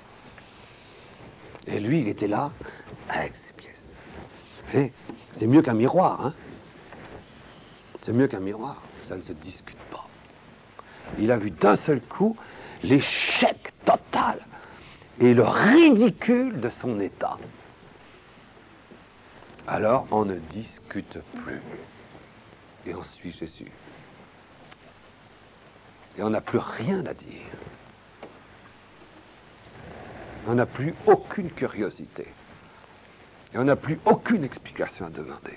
Et lui, il était là, avec ses pièces. C'est mieux qu'un miroir, hein. C'est mieux qu'un miroir, ça ne se discute pas. Il a vu d'un seul coup l'échec total et le ridicule de son état. Alors on ne discute plus. Et on suit Jésus. Et on n'a plus rien à dire. On n'a plus aucune curiosité. Et on n'a plus aucune explication à demander.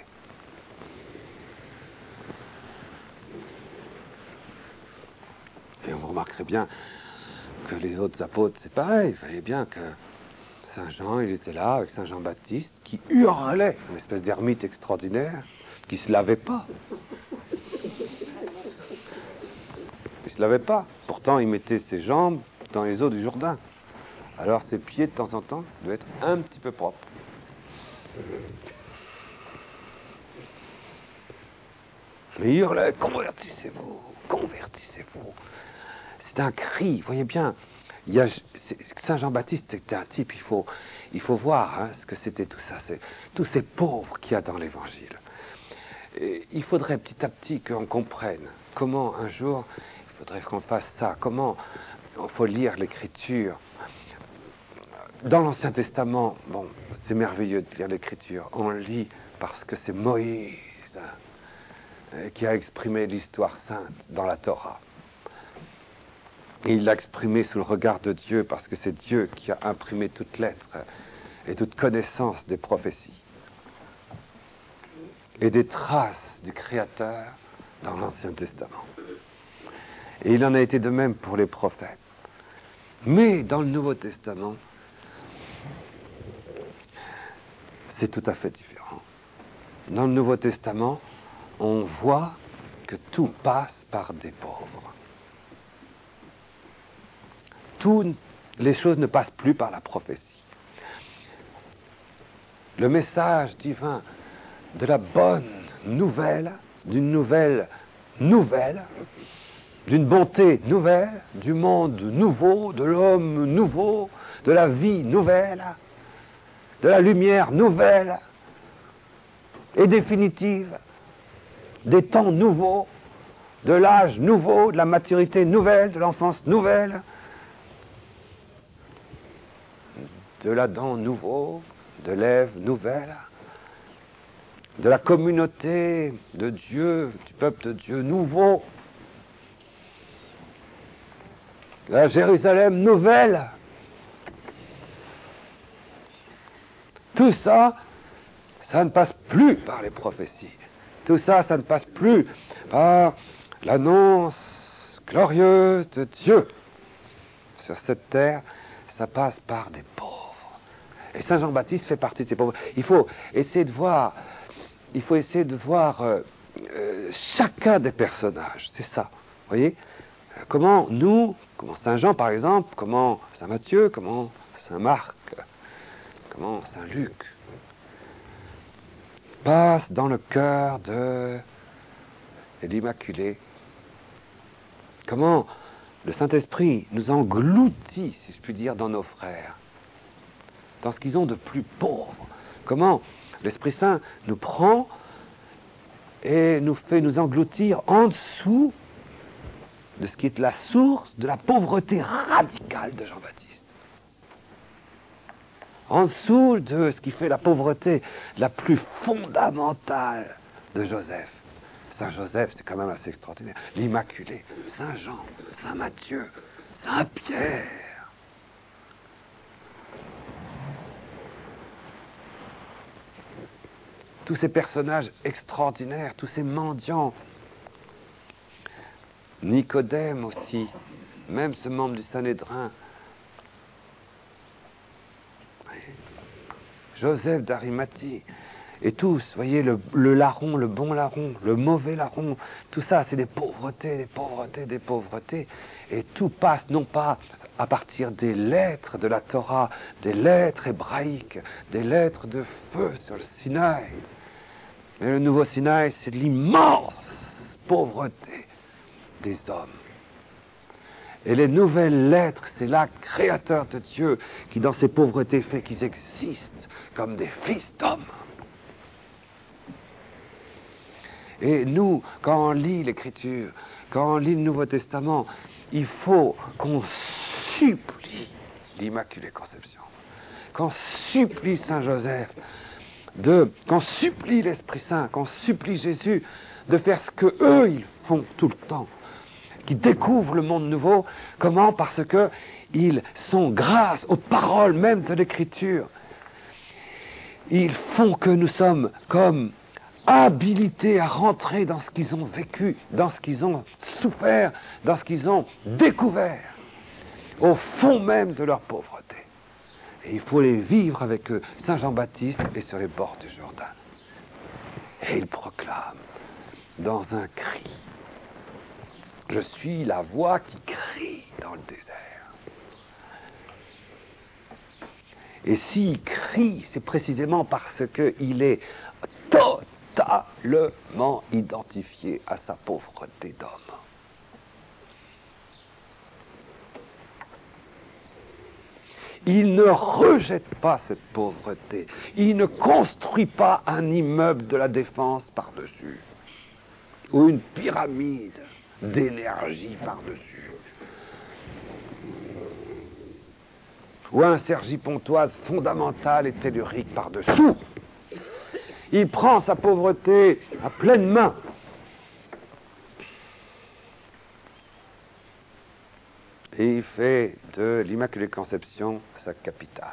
Et vous remarquerez bien que les autres apôtres, c'est pareil. Vous voyez bien que Saint Jean, il était là avec Saint Jean-Baptiste, qui hurlait, une espèce d'ermite extraordinaire, qui ne se lavait pas. Il ne se lavait pas. Pourtant, il mettait ses jambes dans les eaux du Jourdain. Alors ses pieds, de temps en temps, devaient être un petit peu propres. Mais il hurlait, convertissez-vous, convertissez-vous. C'est un cri, vous voyez bien. Saint Jean-Baptiste était un type, il faut voir ce que c'était tout ça. C'est tous ces pauvres qu'il y a dans l'Évangile. Et il faudrait petit à petit qu'on comprenne comment un jour, il faudrait qu'on fasse ça, comment il faut lire l'Écriture. Dans l'Ancien Testament, bon, c'est merveilleux de lire l'Écriture. On lit parce que c'est Moïse qui a exprimé l'histoire sainte dans la Torah. Et il l'a exprimé sous le regard de Dieu parce que c'est Dieu qui a imprimé toute lettre et toute connaissance des prophéties et des traces du Créateur dans l'Ancien Testament. Et il en a été de même pour les prophètes. Mais dans le Nouveau Testament, c'est tout à fait différent. Dans le Nouveau Testament, on voit que tout passe par des pauvres. Les choses ne passent plus par la prophétie. Le message divin de la bonne nouvelle, d'une nouvelle nouvelle, d'une bonté nouvelle, du monde nouveau, de l'homme nouveau, de la vie nouvelle, de la lumière nouvelle et définitive, des temps nouveaux, de l'âge nouveau, de la maturité nouvelle, de l'enfance nouvelle, de l'Adam nouveau, de l'Ève nouvelle, de la communauté de Dieu, du peuple de Dieu nouveau, de la Jérusalem nouvelle. Tout ça, ça ne passe plus par les prophéties. Tout ça, ça ne passe plus par l'annonce glorieuse de Dieu sur cette terre. Ça passe par des pauvres. Et Saint Jean-Baptiste fait partie de ces pauvres. Il faut essayer de voir chacun des personnages. C'est ça. Vous voyez ? Comment Saint Jean par exemple, comment Saint Matthieu, comment Saint Marc, comment Saint Luc passe dans le cœur de l'Immaculée. Comment le Saint-Esprit nous engloutit, si je puis dire, dans nos frères, dans ce qu'ils ont de plus pauvre. Comment l'Esprit Saint nous prend et nous fait nous engloutir en dessous de ce qui est la source de la pauvreté radicale de Jean-Baptiste. En dessous de ce qui fait la pauvreté la plus fondamentale de Joseph. Saint Joseph, c'est quand même assez extraordinaire. L'Immaculée, Saint Jean, Saint Matthieu, Saint Pierre. Tous ces personnages extraordinaires, tous ces mendiants. Nicodème aussi, même ce membre du Sanhédrin. Joseph d'Arimathie. Et tous, voyez, le larron, le bon larron, le mauvais larron, tout ça, c'est des pauvretés, des pauvretés, des pauvretés. Et tout passe non pas à partir des lettres de la Torah, des lettres hébraïques, des lettres de feu sur le Sinaï. Mais le nouveau Sinaï, c'est l'immense pauvreté des hommes. Et les nouvelles lettres, c'est là, Créateur de Dieu, qui dans ces pauvretés fait qu'ils existent comme des fils d'hommes. Et nous, quand on lit l'Écriture, quand on lit le Nouveau Testament, il faut qu'on supplie l'Immaculée Conception, qu'on supplie Saint Joseph, qu'on supplie l'Esprit Saint, qu'on supplie Jésus de faire ce que eux ils font tout le temps. qui découvrent le monde nouveau. Comment? Parce que ils sont, grâce aux paroles même de l'Écriture, ils font que nous sommes comme habilités à rentrer dans ce qu'ils ont vécu, dans ce qu'ils ont souffert, dans ce qu'ils ont découvert, au fond même de leur pauvreté. Et il faut les vivre avec eux. Saint Jean-Baptiste est sur les bords du Jourdain. Et il proclame dans un cri: je suis la voix qui crie dans le désert. Et s'il crie, c'est précisément parce qu'il est totalement identifié à sa pauvreté d'homme. Il ne rejette pas cette pauvreté. Il ne construit pas un immeuble de la défense par-dessus, ou une pyramide d'énergie par-dessus, ou un Cergy Pontoise fondamental et tellurique par-dessous. Il prend sa pauvreté à pleine main. Et il fait de l'Immaculée Conception sa capitale.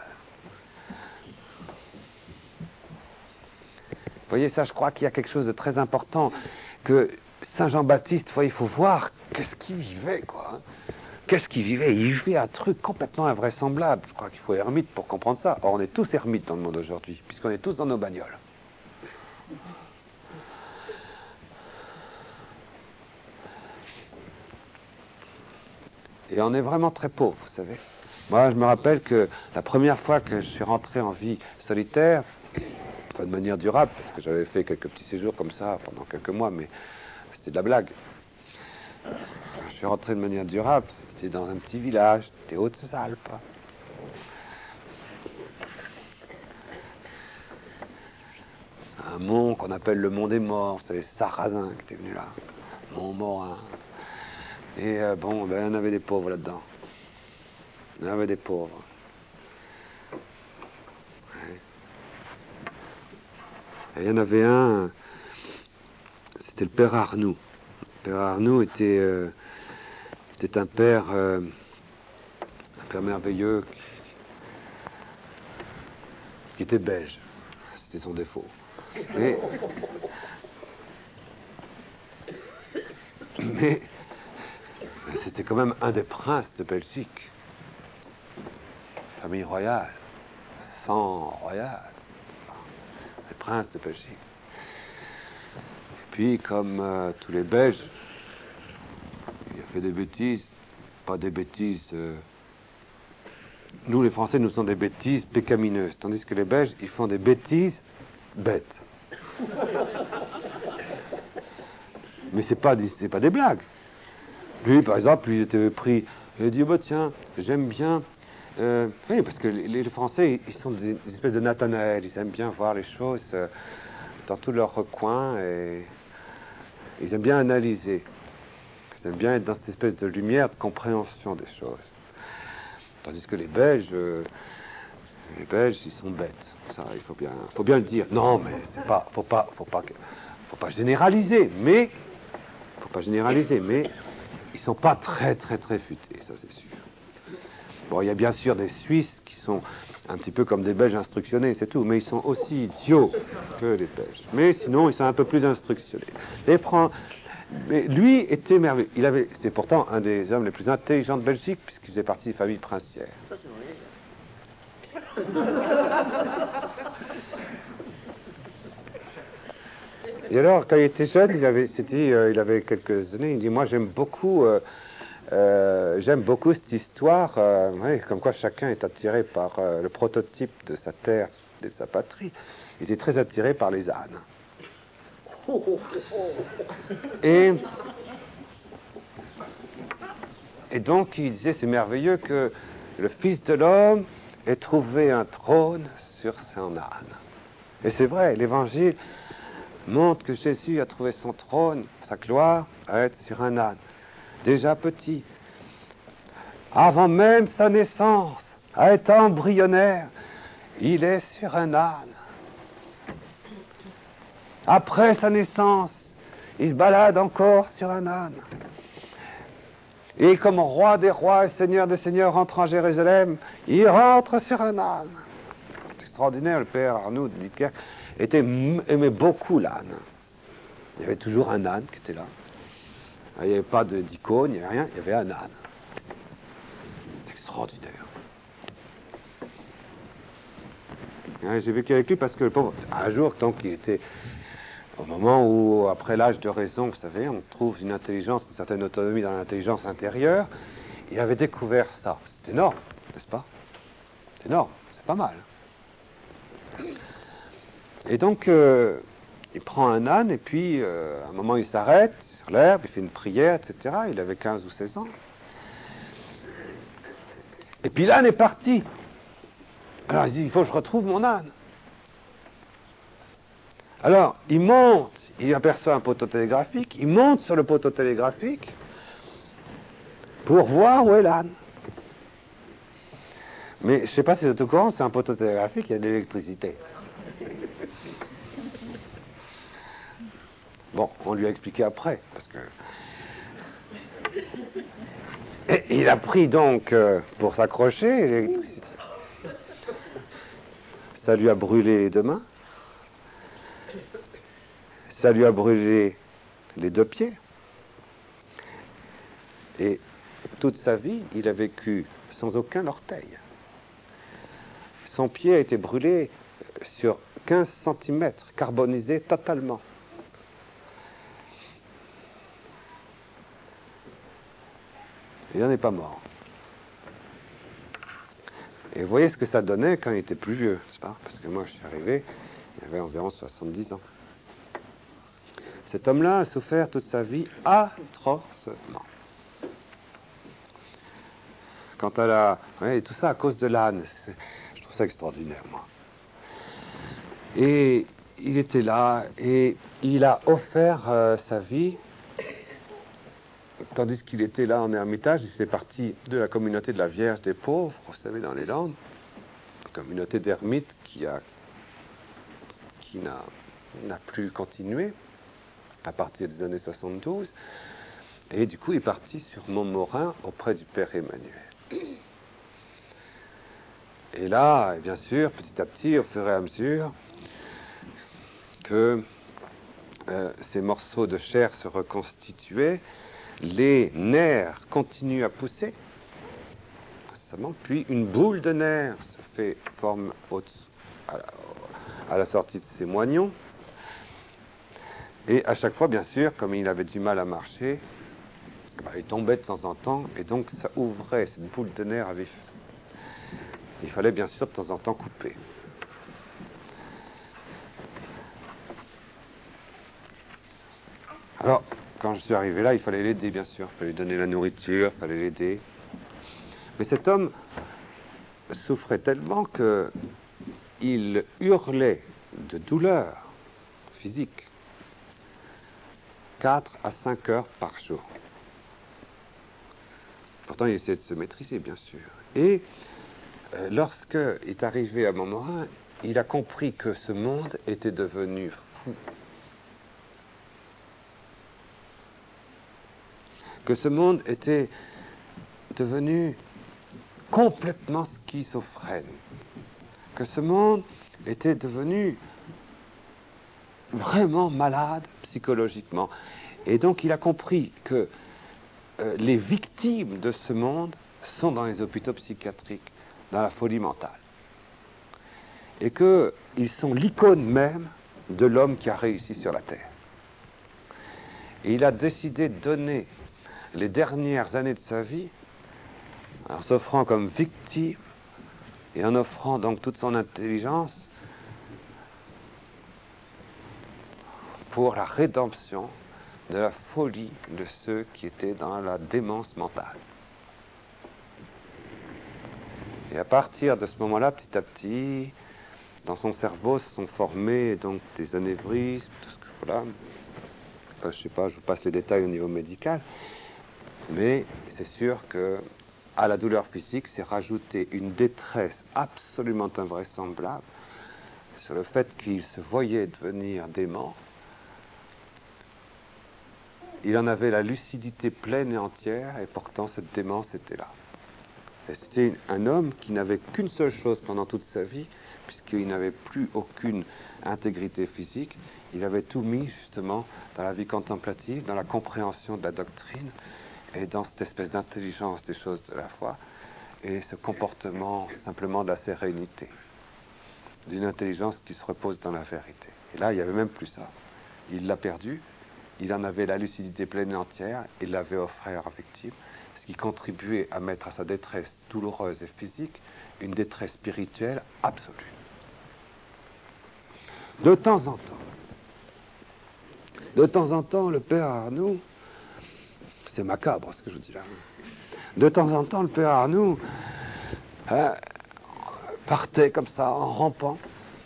Vous voyez ça, je crois qu'il y a quelque chose de très important, que Saint Jean-Baptiste, il faut voir qu'est-ce qu'il vivait, quoi. Qu'est-ce qu'il vivait? Il vivait un truc complètement invraisemblable. Je crois qu'il faut ermite pour comprendre ça. Or, on est tous ermites dans le monde aujourd'hui, puisqu'on est tous dans nos bagnoles. Et on est vraiment très pauvre, vous savez. Moi, je me rappelle que la première fois que je suis rentré en vie solitaire, pas de manière durable, parce que j'avais fait quelques petits séjours comme ça pendant quelques mois, mais c'était de la blague. Je suis rentré de manière durable, c'était dans un petit village des Hautes-Alpes. Un mont qu'on appelle le Mont des Morts, c'est les Sarrasins qui étaient venus là, Montmorin. Et bon, ben, il y en avait des pauvres là-dedans. Il y en avait des pauvres. Ouais. Et il y en avait un, c'était le père Arnoux. Le père Arnoux était un père merveilleux qui était belge. C'était son défaut. Mais c'était quand même un des princes de Belgique. Famille royale, sang royal. Les princes de Belgique. Et puis, comme tous les Belges, il a fait des bêtises, pas des bêtises. Nous, les Français, nous faisons des bêtises pécamineuses, tandis que les Belges, ils font des bêtises bêtes. Mais c'est pas des blagues. Lui, par exemple, il était pris. Il a dit, bah, tiens, j'aime bien. Oui, parce que les Français, ils sont des espèces de Nathanaël. Ils aiment bien voir les choses dans tout leur recoin et ils aiment bien analyser. Ils aiment bien être dans cette espèce de lumière de compréhension des choses. Tandis que les Belges, ils sont bêtes. Ça, il faut bien le dire. Non, mais c'est pas, faut pas généraliser. Mais ils sont pas très très très futés, ça c'est sûr. Bon, il y a bien sûr des Suisses qui sont un petit peu comme des Belges instructionnés, c'est tout, mais ils sont aussi idiots que les Belges. Mais sinon, ils sont un peu plus instructionnés. Mais lui était merveilleux. C'était pourtant un des hommes les plus intelligents de Belgique, puisqu'il faisait partie des familles princières. Et alors, quand il était jeune, il avait quelques années, il dit, moi j'aime beaucoup cette histoire, comme quoi chacun est attiré par le prototype de sa terre, de sa patrie. Il était très attiré par les ânes. Et donc il disait, c'est merveilleux que le Fils de l'homme ait trouvé un trône sur son âne. Et c'est vrai, l'Évangile montre que Jésus a trouvé son trône, sa gloire, à être sur un âne. Déjà petit, avant même sa naissance, à être embryonnaire, il est sur un âne. Après sa naissance, il se balade encore sur un âne. Et comme roi des rois et seigneur des seigneurs rentre en Jérusalem, il rentre sur un âne. C'est extraordinaire, le père Arnaud de Lidkerk aimait beaucoup l'âne. Il y avait toujours un âne qui était là. Il n'y avait pas d'icône, il n'y avait rien, il y avait un âne. C'est extraordinaire. J'ai vécu avec lui parce que le pauvre, un jour, tant qu'il était au moment où, après l'âge de raison, vous savez, on trouve une intelligence, une certaine autonomie dans l'intelligence intérieure, il avait découvert ça. C'est énorme, n'est-ce pas? C'est énorme, c'est pas mal. Et donc, il prend un âne, et puis, à un moment, il s'arrête sur l'herbe, il fait une prière, etc. Il avait 15 ou 16 ans. Et puis l'âne est parti. Alors, il dit, il faut que je retrouve mon âne. Alors, il monte, il aperçoit un poteau télégraphique, il monte sur le poteau télégraphique pour voir où est l'âne. Mais je ne sais pas si vous êtes au courant, c'est un poteau télégraphique, il y a de l'électricité. Bon, on lui a expliqué après, parce que... Et il a pris donc, pour s'accrocher, l'électricité. Ça lui a brûlé les 2 mains. Ça lui a brûlé les 2 pieds. Et toute sa vie, il a vécu sans aucun orteil. Son pied a été brûlé sur 15 cm, carbonisé totalement. Il n'en est pas mort. Et vous voyez ce que ça donnait quand il était plus vieux, n'est-ce pas? Parce que moi, je suis arrivé, il avait environ 70 ans. Cet homme-là a souffert toute sa vie atrocement. Quant à la... Ouais, tout ça à cause de l'âne. Je trouve ça extraordinaire, moi. Et il était là, et il a offert sa vie, tandis qu'il était là en ermitage. Il fait partie de la communauté de la Vierge des pauvres, vous savez, dans les Landes. Une communauté d'ermites qui n'a plus continué à partir des années 72. Et du coup, il est parti sur Montmorin auprès du Père Emmanuel. Et là, bien sûr, petit à petit, au fur et à mesure que ces morceaux de chair se reconstituaient, les nerfs continuent à pousser, puis une boule de nerfs se forme à la sortie de ces moignons. Et à chaque fois, bien sûr, comme il avait du mal à marcher, il tombait de temps en temps, et donc ça ouvrait cette boule de nerfs à vif. Il fallait bien sûr de temps en temps couper. Alors, quand je suis arrivé là, il fallait l'aider, bien sûr. Il fallait lui donner la nourriture, il fallait l'aider. Mais cet homme souffrait tellement qu'il hurlait de douleur physique 4 à 5 heures par jour. Pourtant, il essayait de se maîtriser, bien sûr. Et lorsque est arrivé à Montmorin, il a compris que ce monde était devenu fou. Que ce monde était devenu complètement schizophrène. Que ce monde était devenu vraiment malade psychologiquement. Et donc il a compris que les victimes de ce monde sont dans les hôpitaux psychiatriques, dans la folie mentale. Et qu'ils sont l'icône même de l'homme qui a réussi sur la Terre. Et il a décidé de donner les dernières années de sa vie en s'offrant comme victime et en offrant donc toute son intelligence pour la rédemption de la folie de ceux qui étaient dans la démence mentale. Et à partir de ce moment-là, petit à petit, dans son cerveau se sont formés donc des anévrismes, tout ce que voilà. Je sais pas, je vous passe les détails au niveau médical, mais c'est sûr que à la douleur physique s'est rajoutée une détresse absolument invraisemblable sur le fait qu'il se voyait devenir dément. il en avait la lucidité pleine et entière, et pourtant cette démence était là. Et c'était un homme qui n'avait qu'une seule chose pendant toute sa vie, puisqu'il n'avait plus aucune intégrité physique. Il avait tout mis justement dans la vie contemplative, dans la compréhension de la doctrine, et dans cette espèce d'intelligence des choses de la foi, et ce comportement simplement de la sérénité, d'une intelligence qui se repose dans la vérité. Et là, il n'y avait même plus ça. Il l'a perdu, il en avait la lucidité pleine et entière, il l'avait au frère victime, ce qui contribuait à mettre à sa détresse douloureuse et physique une détresse spirituelle absolue. De temps en temps, le père Arnoux, c'est macabre ce que je vous dis là, de temps en temps, le père Arnoux partait comme ça, en rampant,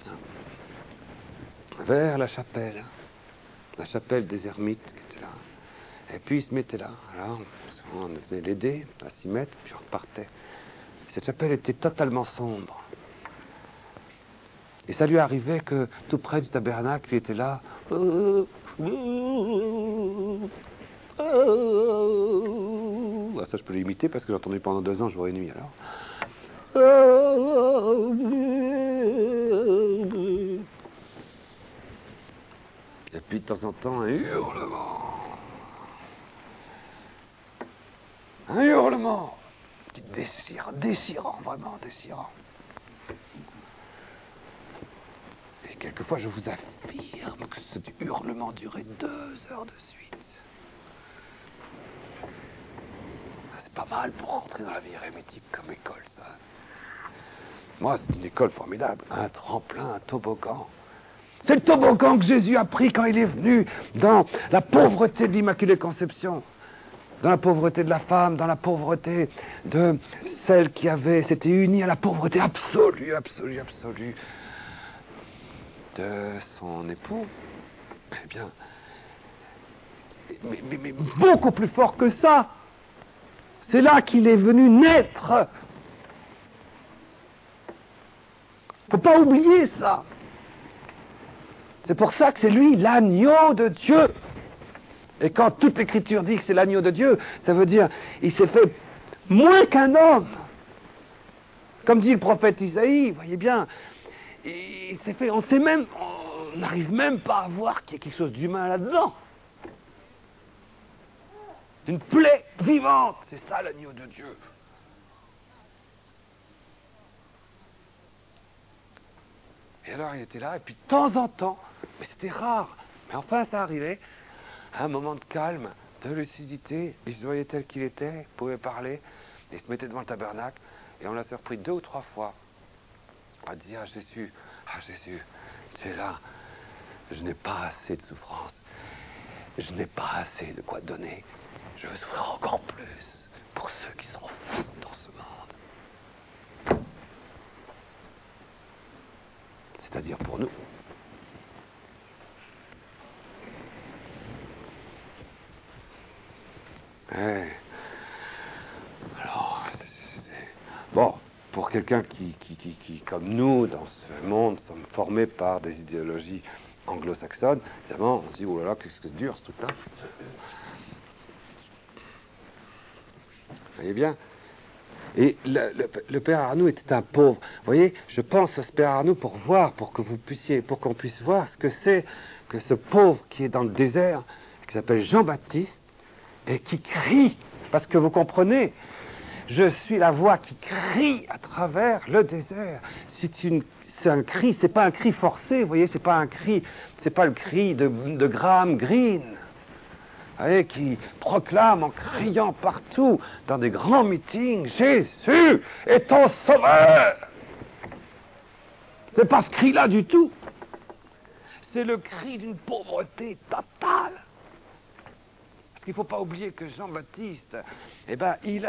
vers la chapelle des ermites qui était là. Et puis il se mettait là. Alors, on venait l'aider à s'y mettre, puis on repartait. Cette chapelle était totalement sombre. Et ça lui arrivait que tout près du tabernacle, il était là. Ah, ça, je peux l'imiter parce que j'ai entendu pendant 2 ans, jour et nuit, alors. Et puis, de temps en temps, un hurlement. Un hurlement qui déchirant, vraiment déchirant. Et quelquefois, je vous affirme que ce hurlement durait 2 heures de suite. C'est pas mal pour rentrer dans la vie érémitique comme école, ça. Moi, c'est une école formidable. Un tremplin, un toboggan. C'est le toboggan que Jésus a pris quand il est venu dans la pauvreté de l'Immaculée Conception. Dans la pauvreté de la femme, dans la pauvreté de celle qui s'était unie à la pauvreté absolue de son époux. Eh bien, mais beaucoup plus fort que ça. C'est là qu'il est venu naître. Faut pas oublier ça. C'est pour ça que c'est lui l'agneau de Dieu. Et quand toute l'Écriture dit que c'est l'agneau de Dieu, ça veut dire il s'est fait moins qu'un homme. Comme dit le prophète Isaïe, vous voyez bien, il s'est fait, on n'arrive même pas à voir qu'il y a quelque chose d'humain là-dedans. Une plaie vivante, c'est ça l'agneau de Dieu. Et alors il était là, et puis de temps en temps, mais c'était rare, mais enfin ça arrivait, un moment de calme, de lucidité, il se voyait tel qu'il était, il pouvait parler, il se mettait devant le tabernacle, et on l'a surpris 2 ou 3 fois, à dire, Jésus, tu es là, je n'ai pas assez de souffrance, je n'ai pas assez de quoi donner, je veux souffrir encore plus pour ceux qui s'en foutent dans ce monde. C'est-à-dire pour nous. Alors, bon, pour quelqu'un qui, comme nous, dans ce monde, sommes formés par des idéologies anglo-saxonnes, évidemment, on se dit, oh là là, qu'est-ce que c'est dur ce truc-là. Vous voyez bien. Et le père Arnoux était un pauvre. Vous voyez, je pense à ce père Arnoux pour qu'on puisse voir ce que c'est que ce pauvre qui est dans le désert, qui s'appelle Jean-Baptiste, et qui crie, parce que vous comprenez, je suis la voix qui crie à travers le désert. C'est un cri, c'est pas un cri forcé, vous voyez, c'est pas le cri de Graham Greene, vous voyez, qui proclame en criant partout, dans des grands meetings, Jésus est ton sauveur. C'est pas ce cri-là du tout. C'est le cri d'une pauvreté totale. Il ne faut pas oublier que Jean-Baptiste, il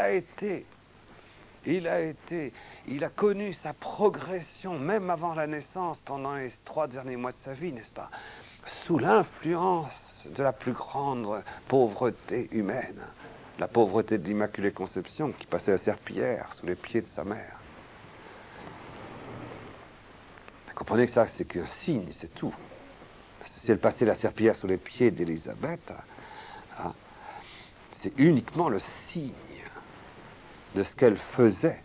a connu sa progression, même avant la naissance, pendant les 3 derniers mois de sa vie, n'est-ce pas, sous l'influence de la plus grande pauvreté humaine, la pauvreté de l'Immaculée Conception, qui passait la serpillière sous les pieds de sa mère. Vous comprenez que ça, c'est qu'un signe, c'est tout. Parce que si elle passait la serpillière sous les pieds d'Élisabeth, hein, c'est uniquement le signe de ce qu'elle faisait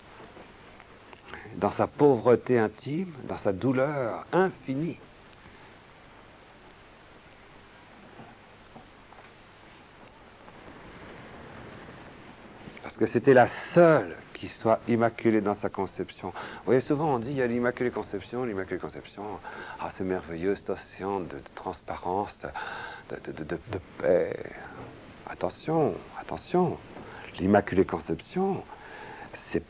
dans sa pauvreté intime, dans sa douleur infinie. Parce que c'était la seule qui soit immaculée dans sa conception. Vous voyez, souvent on dit, il y a l'Immaculée Conception, ah, c'est merveilleux, cet océan de transparence, de paix. Attention, l'Immaculée Conception, c'est...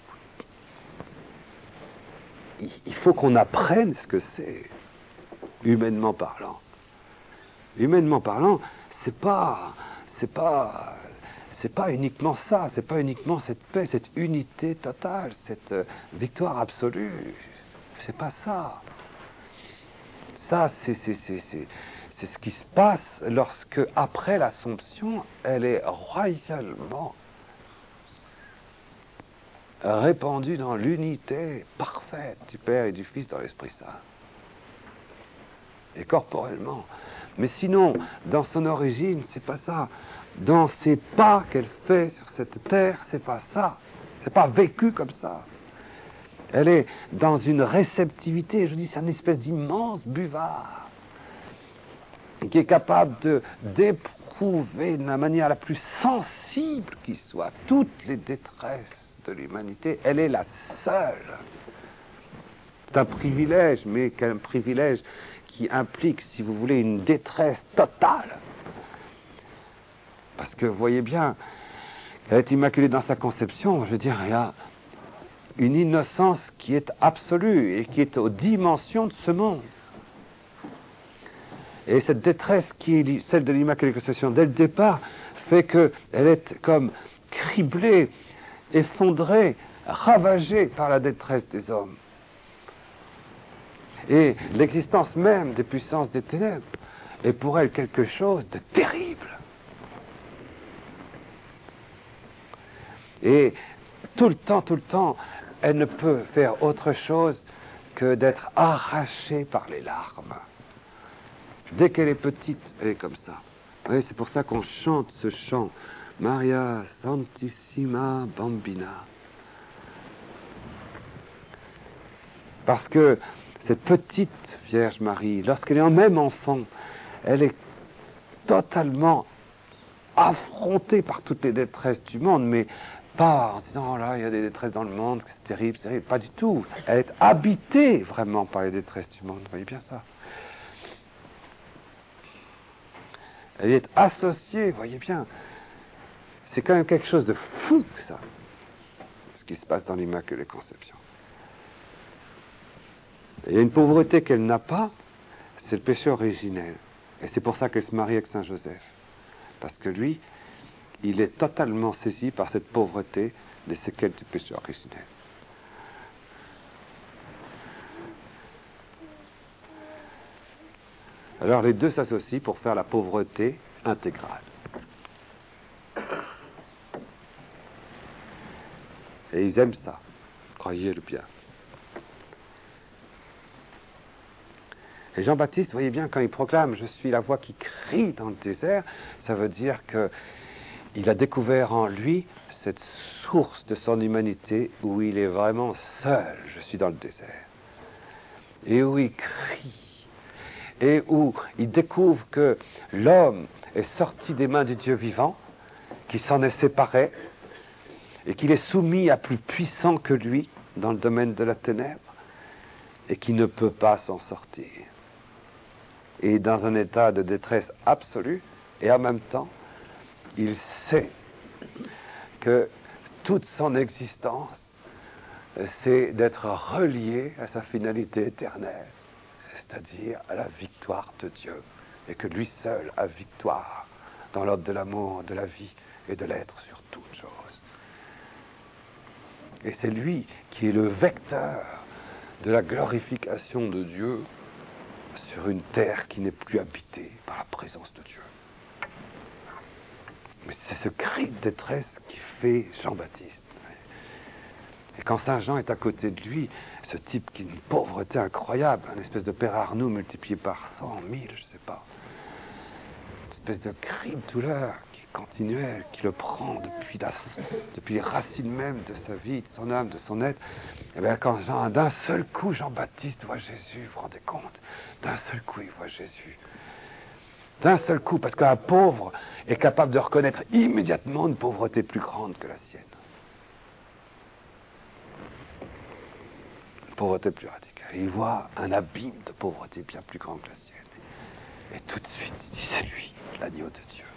Il faut qu'on apprenne ce que c'est, humainement parlant. Humainement parlant, c'est pas uniquement ça, c'est pas uniquement cette paix, cette unité totale, cette victoire absolue. C'est pas ça. Ça, c'est ce qui se passe lorsque, après l'Assomption, elle est royalement répandue dans l'unité parfaite du Père et du Fils dans l'Esprit Saint. Et corporellement. Mais sinon, dans son origine, c'est pas ça. Dans ses pas qu'elle fait sur cette terre, c'est pas ça. C'est pas vécu comme ça. Elle est dans une réceptivité, je dis, c'est une espèce d'immense buvard qui est capable d'éprouver de la manière la plus sensible qui soit toutes les détresses de l'humanité. Elle est la seule. C'est un privilège, mais qu'un privilège qui implique, si vous voulez, une détresse totale. Parce que vous voyez bien, elle est immaculée dans sa conception, je veux dire, il y a une innocence qui est absolue et qui est aux dimensions de ce monde. Et cette détresse qui est celle de l'Immaculée Conception dès le départ fait qu'elle est comme criblée, effondrée, ravagée par la détresse des hommes. Et l'existence même des puissances des ténèbres est pour elle quelque chose de terrible. Et tout le temps, elle ne peut faire autre chose que d'être arrachée par les larmes. Dès qu'elle est petite, elle est comme ça. Vous voyez, c'est pour ça qu'on chante ce chant. Maria Santissima Bambina. Parce que cette petite Vierge Marie, lorsqu'elle est en même enfant, elle est totalement affrontée par toutes les détresses du monde, mais pas en disant, oh là, il y a des détresses dans le monde, c'est terrible, pas du tout. Elle est habitée vraiment par les détresses du monde, vous voyez bien ça. Elle est associée, vous voyez bien. C'est quand même quelque chose de fou, ça, ce qui se passe dans l'Immaculée Conception. Il y a une pauvreté qu'elle n'a pas, c'est le péché originel. Et c'est pour ça qu'elle se marie avec Saint Joseph. Parce que lui, il est totalement saisi par cette pauvreté des séquelles du péché originel. Alors les deux s'associent pour faire la pauvreté intégrale. Et ils aiment ça, croyez-le bien. Et Jean-Baptiste, vous voyez bien, quand il proclame « Je suis la voix qui crie dans le désert », ça veut dire qu'il a découvert en lui cette source de son humanité où il est vraiment seul, je suis dans le désert. Et où il crie. Et où il découvre que l'homme est sorti des mains du Dieu vivant, qui s'en est séparé, et qu'il est soumis à plus puissant que lui dans le domaine de la ténèbre, et qui ne peut pas s'en sortir. Et dans un état de détresse absolue, et en même temps, il sait que toute son existence, c'est d'être relié à sa finalité éternelle, c'est-à-dire à la victoire de Dieu, et que lui seul a victoire dans l'ordre de l'amour, de la vie et de l'être sur toute chose. Et c'est lui qui est le vecteur de la glorification de Dieu sur une terre qui n'est plus habitée par la présence de Dieu. Mais c'est ce cri de détresse qui fait Jean-Baptiste. Et quand Saint Jean est à côté de lui, ce type qui a une pauvreté incroyable, une espèce de Père Arnoux multiplié par 100, 1000, je ne sais pas. Une espèce de cri de douleur qui est continuel, qui le prend depuis les racines même de sa vie, de son âme, de son être. Et bien quand d'un seul coup, Jean-Baptiste voit Jésus, vous vous rendez compte? D'un seul coup, il voit Jésus. D'un seul coup, parce qu'un pauvre est capable de reconnaître immédiatement une pauvreté plus grande que la sienne. Une pauvreté plus radicale. Et il voit un abîme de pauvreté bien plus grand que la sienne. Et tout de suite, il dit, c'est lui, l'agneau de Dieu.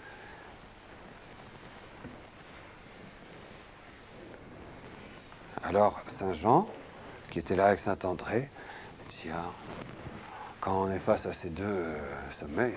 Alors, Saint Jean, qui était là avec Saint André, dit, quand on est face à ces deux sommets,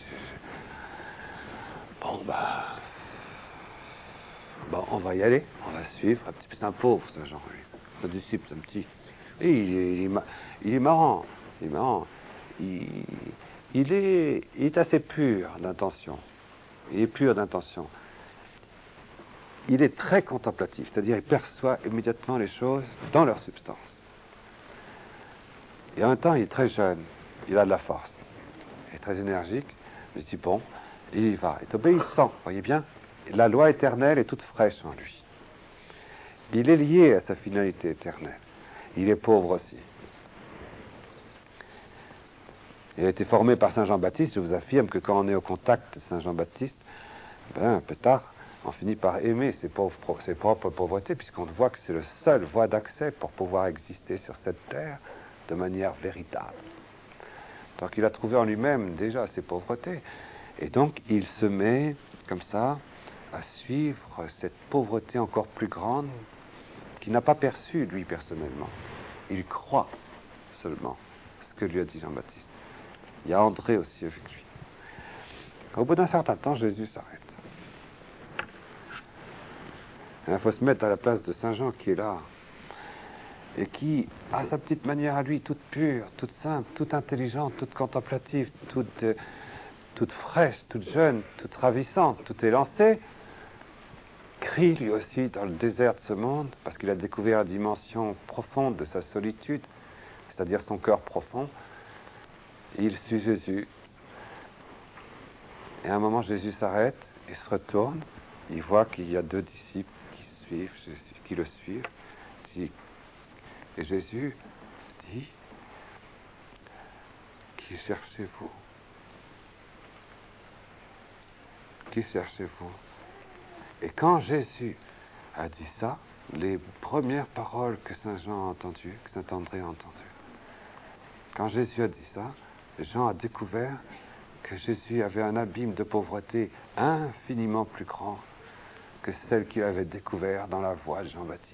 on va y aller, on va suivre. C'est un pauvre, Saint Jean, lui. C'est un disciple, c'est un petit. Et il est marrant. Il est marrant. Il est assez pur d'intention. Il est pur d'intention. Il est très contemplatif, c'est-à-dire il perçoit immédiatement les choses dans leur substance. Et en même temps, il est très jeune, il a de la force, il est très énergique, mais il dit bon, il y va, il est obéissant, voyez bien, la loi éternelle est toute fraîche en lui. Il est lié à sa finalité éternelle, il est pauvre aussi. Il a été formé par Saint Jean-Baptiste, je vous affirme que quand on est au contact de Saint Jean-Baptiste, un peu tard, on finit par aimer ses propres pauvretés, puisqu'on voit que c'est le seul voie d'accès pour pouvoir exister sur cette terre de manière véritable. Donc il a trouvé en lui-même déjà ses pauvretés, et donc il se met comme ça à suivre cette pauvreté encore plus grande qu'il n'a pas perçue lui personnellement. Il croit seulement ce que lui a dit Jean-Baptiste. Il y a André aussi avec lui. Au bout d'un certain temps, Jésus s'arrête. Il faut se mettre à la place de Saint Jean qui est là et qui, à sa petite manière à lui, toute pure, toute simple, toute intelligente, toute contemplative, toute fraîche, toute jeune, toute ravissante, toute élancée, crie lui aussi dans le désert de ce monde, parce qu'il a découvert la dimension profonde de sa solitude, c'est-à-dire son cœur profond. Et il suit Jésus. Et à un moment, Jésus s'arrête, il se retourne, il voit qu'il y a deux disciples qui le suivent. Et Jésus dit, qui cherchez-vous? Qui cherchez-vous? Et quand Jésus a dit ça, les premières paroles que Saint Jean a entendues, que Saint André a entendues, quand Jésus a dit ça, Jean a découvert que Jésus avait un abîme de pauvreté infiniment plus grand que celle qu'il avait découvert dans la voie de Jean-Baptiste.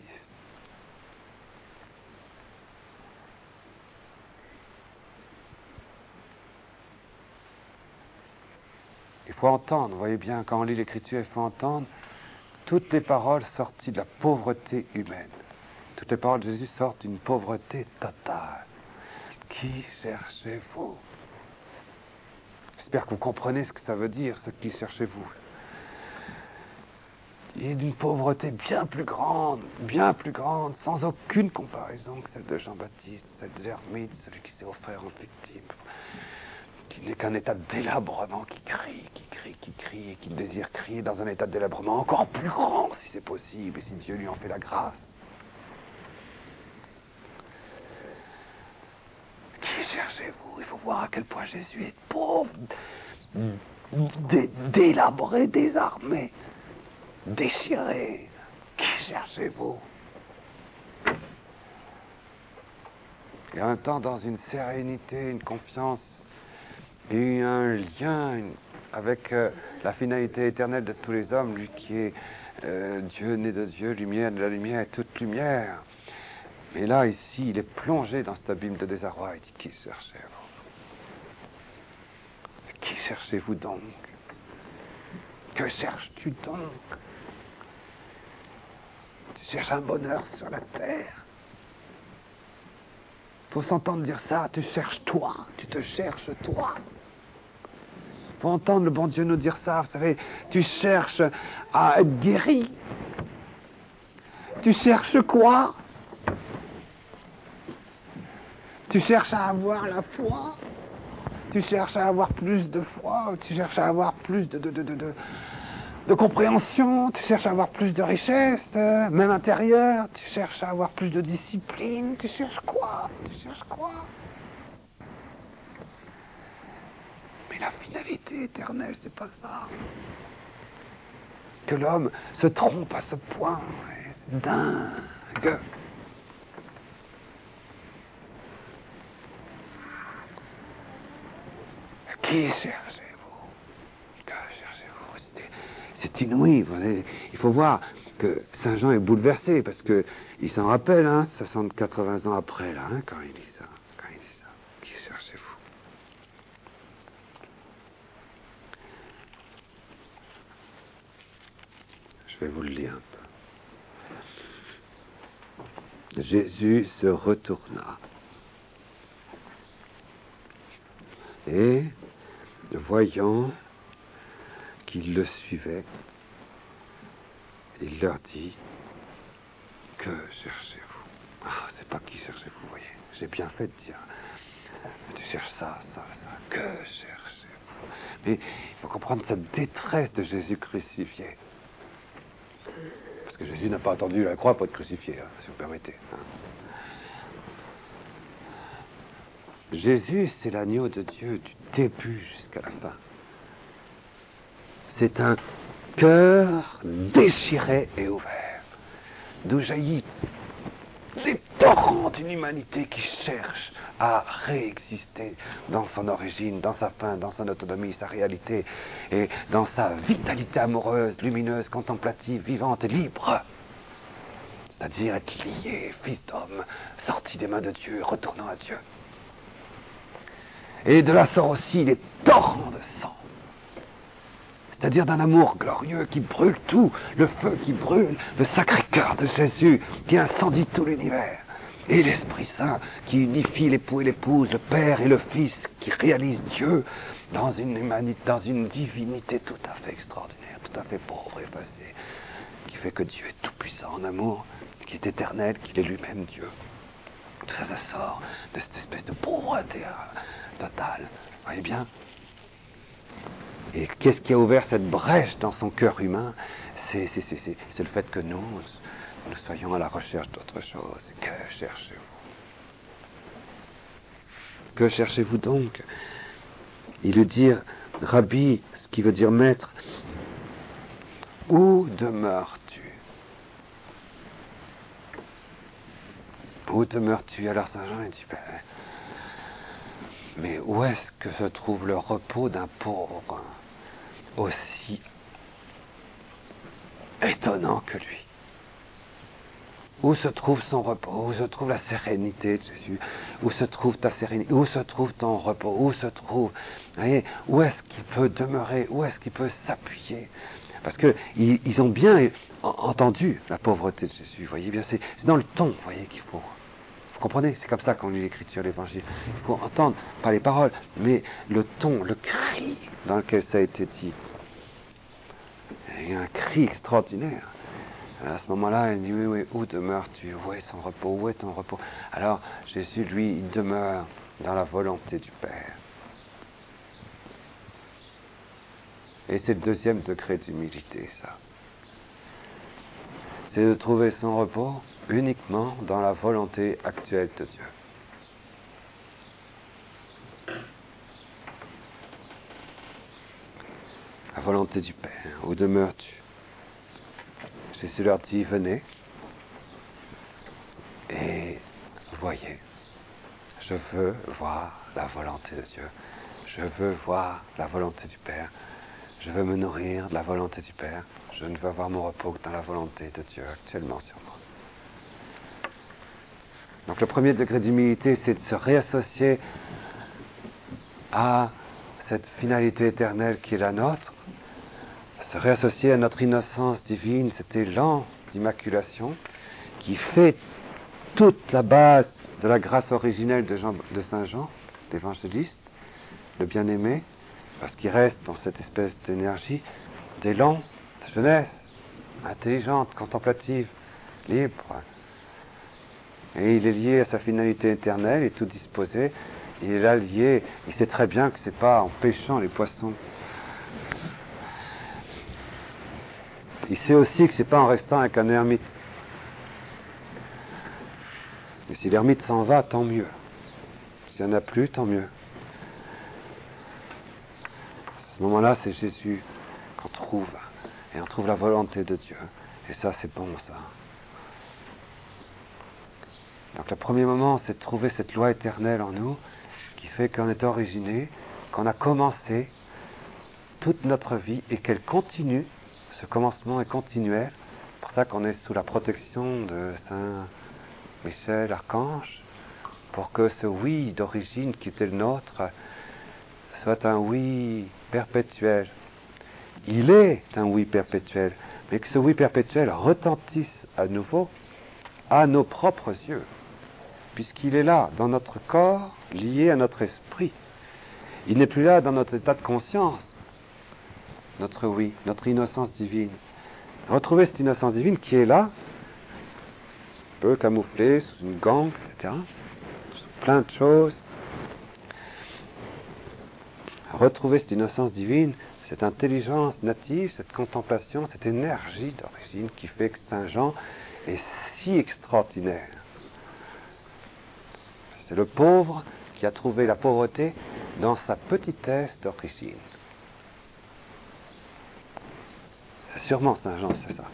Il faut entendre, vous voyez bien, quand on lit l'Écriture, il faut entendre toutes les paroles sorties de la pauvreté humaine. Toutes les paroles de Jésus sortent d'une pauvreté totale. Qui cherchez-vous? J'espère que vous comprenez ce que ça veut dire, ce qui cherchez-vous. Il est d'une pauvreté bien plus grande, sans aucune comparaison que celle de Jean-Baptiste, celle de l'ermite, celui qui s'est offert en victime, qui n'est qu'un état de délabrement, qui crie, et qui désire crier dans un état de délabrement encore plus grand, si c'est possible, et si Dieu lui en fait la grâce. Qui cherchez-vous? Il faut voir à quel point Jésus est pauvre, délabré, désarmé, déchiré. Qui cherchez-vous? Et en même temps, dans une sérénité, une confiance et un lien avec la finalité éternelle de tous les hommes, lui qui est Dieu né de Dieu, lumière de la lumière et toute lumière. Mais là, ici, il est plongé dans cet abîme de désarroi. Il dit, qui cherchez-vous? Qui cherchez-vous donc? Que cherches-tu donc? Tu cherches un bonheur sur la terre. Faut s'entendre dire ça, tu cherches toi, tu te cherches toi. Faut entendre le bon Dieu nous dire ça, vous savez, tu cherches à être guéri. Tu cherches quoi? Tu cherches à avoir la foi. tu cherches à avoir plus de foi, tu cherches à avoir plus de compréhension, tu cherches à avoir plus de richesse, même intérieure, tu cherches à avoir plus de discipline, tu cherches quoi? Tu cherches quoi? Mais la finalité éternelle, c'est pas ça. Que l'homme se trompe à ce point, ouais, c'est dingue. Qui cherchez-vous? Que cherchez-vous? C'est inouï. Il faut voir que Saint Jean est bouleversé parce que il s'en rappelle, 80 ans après, là, quand il dit ça. Qui cherchez-vous? Je vais vous le lire un peu. Jésus se retourna et, voyant qu'ils le suivaient, il leur dit: que cherchez-vous? C'est pas qui cherchez-vous, vous voyez. J'ai bien fait de dire. Tu cherches ça. Que cherchez-vous? Mais il faut comprendre cette détresse de Jésus crucifié. Parce que Jésus n'a pas attendu la croix pour être crucifié, si vous permettez. Jésus, c'est l'agneau de Dieu du début jusqu'à la fin. C'est un cœur déchiré et ouvert, d'où jaillit les torrents d'une humanité qui cherche à réexister dans son origine, dans sa fin, dans son autonomie, sa réalité, et dans sa vitalité amoureuse, lumineuse, contemplative, vivante et libre. C'est-à-dire être lié, fils d'homme, sorti des mains de Dieu, retournant à Dieu. Et de là sort aussi les torrents de sang. C'est-à-dire d'un amour glorieux qui brûle tout, le feu qui brûle, le Sacré-Cœur de Jésus qui incendie tout l'univers. Et l'Esprit Saint qui unifie l'époux et l'épouse, le Père et le Fils, qui réalise Dieu dans une humanité, dans une divinité tout à fait extraordinaire, tout à fait pauvre et effacée, qui fait que Dieu est tout-puissant en amour, qui est éternel, qu'il est lui-même Dieu. Tout ça, ça sort de cette espèce de pauvreté totale. Vous voyez bien? Et qu'est-ce qui a ouvert cette brèche dans son cœur humain? C'est le fait que nous soyons à la recherche d'autre chose. Que cherchez-vous? Que cherchez-vous donc? Il veut dire Rabbi, ce qui veut dire maître. Où demeures-tu? Où demeures-tu? Alors Saint Jean il dit, mais où est-ce que se trouve le repos d'un pauvre aussi étonnant que lui? Où se trouve son repos? Où se trouve la sérénité de Jésus? Où se trouve ta sérénité? Où se trouve ton repos? Où se trouve... Vous voyez, où est-ce qu'il peut demeurer? Où est-ce qu'il peut s'appuyer? Parce qu'ils ont bien entendu la pauvreté de Jésus. Vous voyez bien, c'est dans le ton, vous voyez, qu'il faut... Vous comprenez? C'est comme ça qu'on lit l'écriture, l'évangile. Il faut entendre, pas les paroles, mais le ton, le cri dans lequel ça a été dit. Il y a un cri extraordinaire. Alors à ce moment-là, il dit, oui, où demeures-tu? Où est son repos? Où est ton repos? Alors, Jésus, lui, il demeure dans la volonté du Père. Et c'est le deuxième degré d'humilité, ça. C'est de trouver son repos uniquement dans la volonté actuelle de Dieu. La volonté du Père. Où demeures-tu? Jésus leur dit, venez et voyez. Je veux voir la volonté de Dieu. Je veux voir la volonté du Père. Je veux me nourrir de la volonté du Père. Je ne veux avoir mon repos que dans la volonté de Dieu actuellement sur moi. Donc le premier degré d'humilité, c'est de se réassocier à cette finalité éternelle qui est la nôtre, se réassocier à notre innocence divine, cet élan d'immaculation qui fait toute la base de la grâce originelle de Saint Jean, l'évangéliste, le bien-aimé, parce qu'il reste dans cette espèce d'énergie, d'élan, de jeunesse, intelligente, contemplative, libre. Et il est lié à sa finalité éternelle et tout disposé. Il est là lié. Il sait très bien que c'est pas en pêchant les poissons. Il sait aussi que c'est pas en restant avec un ermite. Et si l'ermite s'en va, tant mieux. S'il n'y en a plus, tant mieux. À ce moment-là, c'est Jésus qu'on trouve. Et on trouve la volonté de Dieu. Et ça, c'est bon, ça. Donc le premier moment, c'est de trouver cette loi éternelle en nous, qui fait qu'on est originé, qu'on a commencé toute notre vie et qu'elle continue. Ce commencement est continuel. C'est pour ça qu'on est sous la protection de Saint Michel, Archange, pour que ce oui d'origine qui était le nôtre soit un oui perpétuel. Il est un oui perpétuel, mais que ce oui perpétuel retentisse à nouveau à nos propres yeux, puisqu'il est là, dans notre corps, lié à notre esprit. Il n'est plus là dans notre état de conscience, notre oui, notre innocence divine. Retrouver cette innocence divine qui est là, un peu camouflée sous une gangue, etc., sous plein de choses. Retrouver cette innocence divine, cette intelligence native, cette contemplation, cette énergie d'origine qui fait que Saint Jean est si extraordinaire. C'est le pauvre qui a trouvé la pauvreté dans sa petitesse d'origine. C'est sûrement Saint Jean, c'est ça.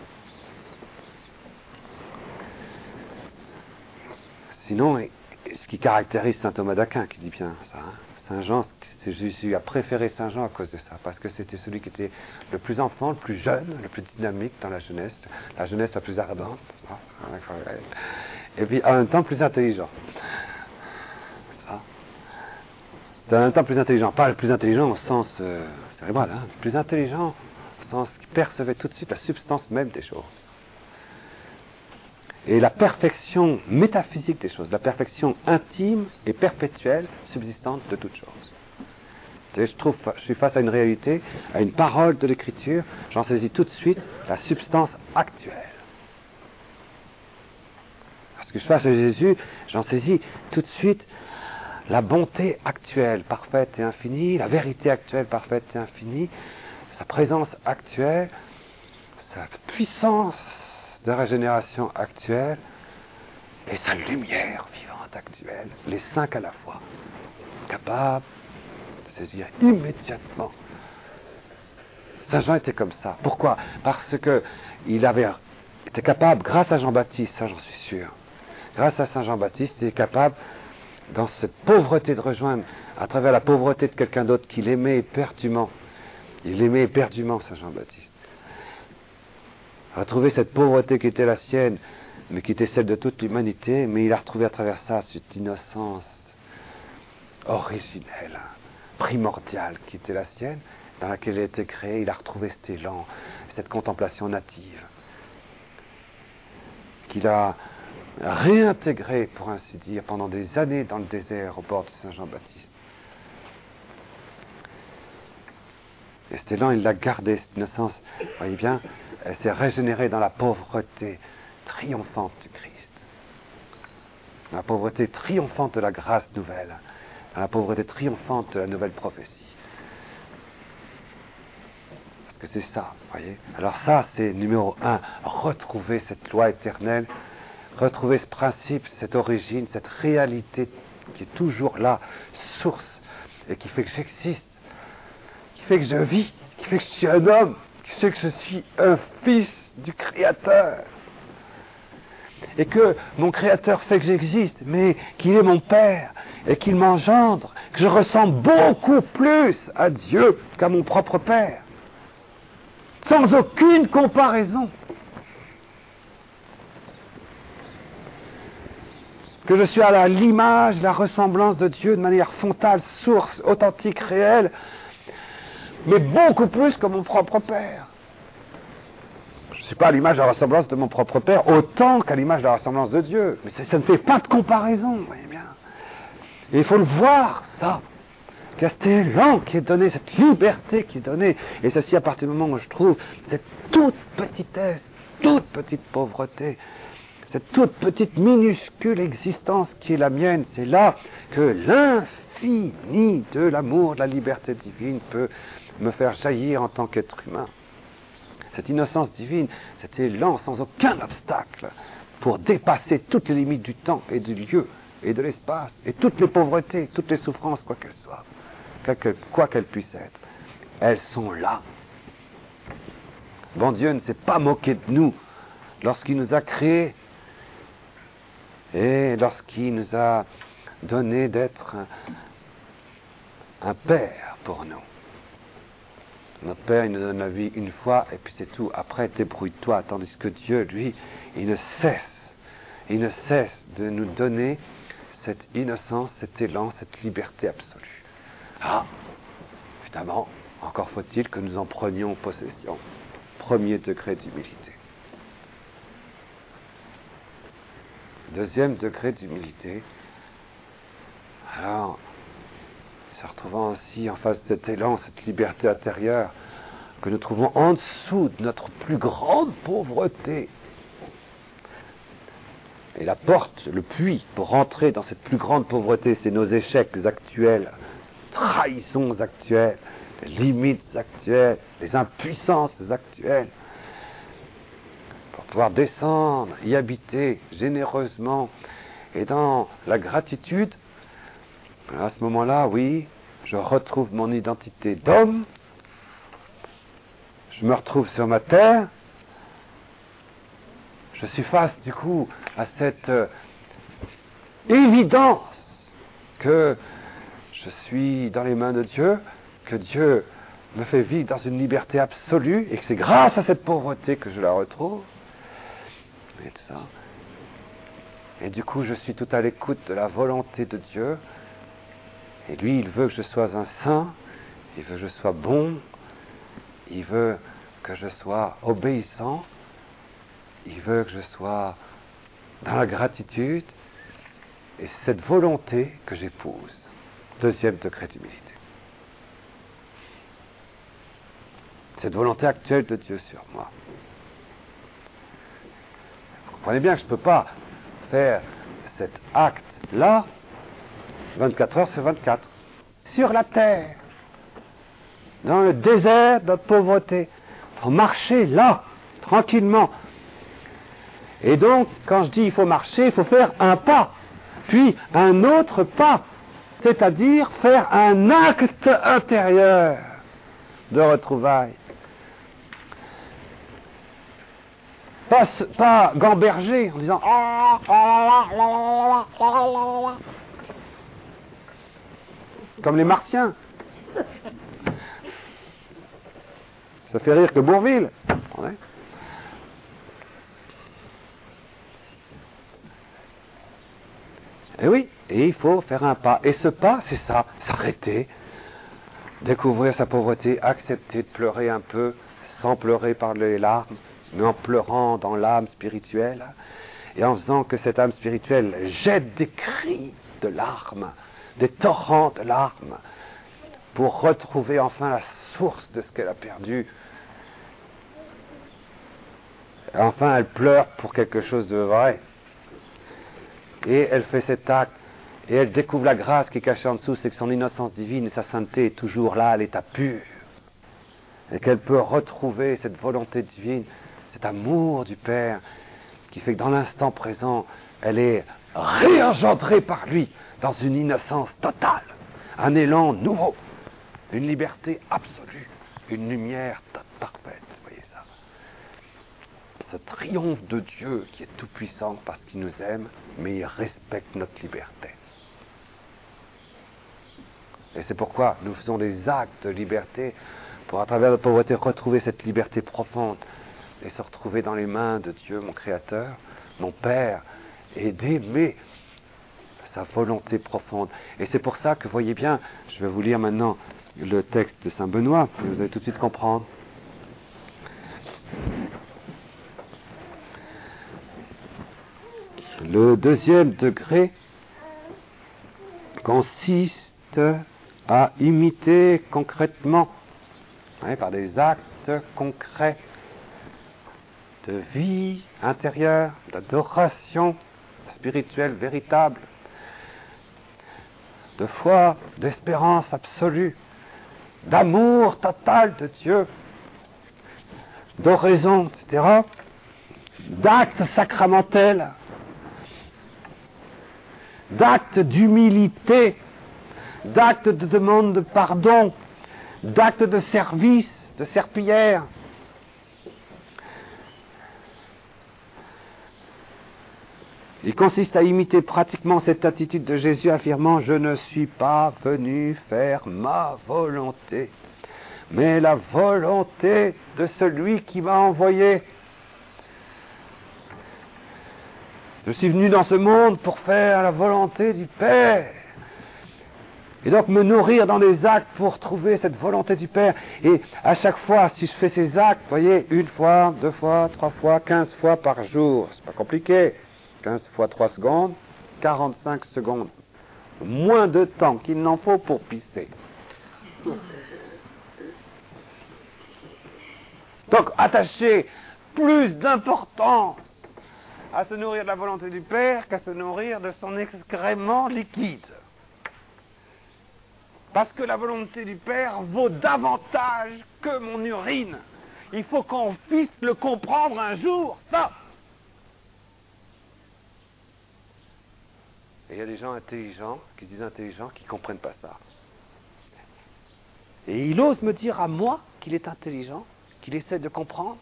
Sinon, ce qui caractérise Saint Thomas d'Aquin, qui dit bien ça, hein, Saint Jean, c'est Jésus a préféré Saint Jean à cause de ça, parce que c'était celui qui était le plus enfant, le plus jeune, le plus dynamique dans la jeunesse la plus ardente, et puis en même temps plus intelligent. En même temps plus intelligent, pas le plus intelligent au sens cérébral, hein, le plus intelligent au sens qui percevait tout de suite la substance même des choses. Et la perfection métaphysique des choses, la perfection intime et perpétuelle, subsistante de toutes choses. Je suis face à une réalité, à une parole de l'Écriture, j'en saisis tout de suite la substance actuelle. Parce que je suis face à Jésus, j'en saisis tout de suite la bonté actuelle, parfaite et infinie, la vérité actuelle, parfaite et infinie, sa présence actuelle, sa puissance de régénération actuelle et sa lumière vivante actuelle, les cinq à la fois, capables de saisir immédiatement. Saint Jean était comme ça. Pourquoi ? Parce que il était capable, grâce à Jean-Baptiste, ça j'en suis sûr, grâce à Saint Jean-Baptiste, il est capable, dans cette pauvreté de rejoindre, à travers la pauvreté de quelqu'un d'autre qu'il aimait éperdument. Il aimait éperdument Saint Jean-Baptiste. Retrouver cette pauvreté qui était la sienne, mais qui était celle de toute l'humanité, mais il a retrouvé à travers ça cette innocence originelle, primordiale qui était la sienne, dans laquelle il a été créé. Il a retrouvé cet élan, cette contemplation native, qu'il a réintégré, pour ainsi dire, pendant des années dans le désert au bord de Saint Jean-Baptiste. Et cet élan, il l'a gardé, cette innocence, vous voyez bien, elle s'est régénérée dans la pauvreté triomphante du Christ, dans la pauvreté triomphante de la grâce nouvelle, dans la pauvreté triomphante de la nouvelle prophétie. Parce que c'est ça, vous voyez. Alors ça, c'est numéro 1, retrouver cette loi éternelle, retrouver ce principe, cette origine, cette réalité qui est toujours là, source, et qui fait que j'existe, qui fait que je vis, qui fait que je suis un homme, qui fait que je suis un fils du Créateur. Et que mon Créateur fait que j'existe, mais qu'il est mon Père, et qu'il m'engendre, que je ressemble beaucoup plus à Dieu qu'à mon propre Père. Sans aucune comparaison. Que je suis à l'image, la ressemblance de Dieu de manière frontale, source, authentique, réelle, mais beaucoup plus que mon propre Père. Je ne suis pas à l'image de la ressemblance de mon propre Père, autant qu'à l'image de la ressemblance de Dieu. Mais ça ne fait pas de comparaison, vous voyez bien. Et il faut le voir, ça. Qu'il y a cet élan qui est donné, cette liberté qui est donnée. Et ceci à partir du moment où je trouve cette toute petitesse, toute petite pauvreté, cette toute petite minuscule existence qui est la mienne, c'est là que l'infini de l'amour, de la liberté divine peut me faire jaillir en tant qu'être humain. Cette innocence divine, cet élan sans aucun obstacle pour dépasser toutes les limites du temps et du lieu et de l'espace et toutes les pauvretés, toutes les souffrances, quoi qu'elles soient, quoi qu'elles puissent être, elles sont là. Bon Dieu ne s'est pas moqué de nous lorsqu'il nous a créés et lorsqu'il nous a donné d'être un père pour nous. Notre Père, il nous donne la vie une fois, et puis c'est tout. Après, débrouille-toi. Tandis que Dieu, lui, il ne cesse de nous donner cette innocence, cet élan, cette liberté absolue. Ah, évidemment, encore faut-il que nous en prenions possession. Premier degré d'humilité. Deuxième degré d'humilité. Alors, se retrouvant ainsi en face de cet élan, cette liberté intérieure que nous trouvons en dessous de notre plus grande pauvreté. Et la porte, le puits pour rentrer dans cette plus grande pauvreté, c'est nos échecs actuels, trahisons actuelles, les limites actuelles, les impuissances actuelles. Pour pouvoir descendre, y habiter généreusement et dans la gratitude, à ce moment-là, oui, je retrouve mon identité d'homme, je me retrouve sur ma terre, je suis face du coup à cette évidence que je suis dans les mains de Dieu, que Dieu me fait vivre dans une liberté absolue et que c'est grâce à cette pauvreté que je la retrouve. Et tout ça. Et du coup, je suis tout à l'écoute de la volonté de Dieu. Et lui, il veut que je sois un saint, il veut que je sois bon, il veut que je sois obéissant, il veut que je sois dans la gratitude, et c'est cette volonté que j'épouse. Deuxième degré d'humilité. Cette volonté actuelle de Dieu sur moi. Vous comprenez bien que je ne peux pas faire cet acte-là 24 heures sur 24. Sur la terre, dans le désert de notre pauvreté. Il faut marcher là, tranquillement. Et donc, quand je dis il faut marcher, il faut faire un pas, puis un autre pas. C'est-à-dire faire un acte intérieur de retrouvailles. Pas gamberger en disant comme les Martiens. Ça fait rire que Bourvil. Ouais. Et oui, et il faut faire un pas. Et ce pas, c'est ça, s'arrêter, découvrir sa pauvreté, accepter de pleurer un peu, sans pleurer par les larmes, mais en pleurant dans l'âme spirituelle, et en faisant que cette âme spirituelle jette des cris de larmes, des torrents de larmes, pour retrouver enfin la source de ce qu'elle a perdu. Et enfin, elle pleure pour quelque chose de vrai. Et elle fait cet acte, et elle découvre la grâce qui est cachée en dessous, c'est que son innocence divine et sa sainteté est toujours là, à l'état pur. Et qu'elle peut retrouver cette volonté divine, cet amour du Père, qui fait que dans l'instant présent, elle est réengendrée par lui dans une innocence totale, un élan nouveau, une liberté absolue, une lumière parfaite. Vous voyez ça? Ce triomphe de Dieu qui est tout puissant parce qu'il nous aime, mais il respecte notre liberté. Et c'est pourquoi nous faisons des actes de liberté pour, à travers la pauvreté, retrouver cette liberté profonde et se retrouver dans les mains de Dieu, mon Créateur, mon Père, et d'aimer sa volonté profonde. Et c'est pour ça que, voyez bien, je vais vous lire maintenant le texte de Saint Benoît, et vous allez tout de suite comprendre. Le deuxième degré consiste à imiter concrètement, par des actes concrets, de vie intérieure, d'adoration spirituelle véritable, de foi, d'espérance absolue, d'amour total de Dieu, d'oraison, etc., d'actes sacramentels, d'actes d'humilité, d'actes de demande de pardon, d'actes de service, de serpillière. Il consiste à imiter pratiquement cette attitude de Jésus affirmant « Je ne suis pas venu faire ma volonté, mais la volonté de celui qui m'a envoyé. Je suis venu dans ce monde pour faire la volonté du Père. » Et donc me nourrir dans les actes pour trouver cette volonté du Père. Et à chaque fois, si je fais ces actes, vous voyez, 1 fois, 2 fois, 3 fois, 15 fois par jour, c'est pas compliqué. 15 fois 3 secondes, 45 secondes. Moins de temps qu'il n'en faut pour pisser. Donc, attacher plus d'importance à se nourrir de la volonté du Père qu'à se nourrir de son excrément liquide. Parce que la volonté du Père vaut davantage que mon urine. Il faut qu'on puisse le comprendre un jour, ça. Et il y a des gens intelligents, qui se disent intelligents, qui ne comprennent pas ça. Et il ose me dire à moi qu'il est intelligent, qu'il essaie de comprendre.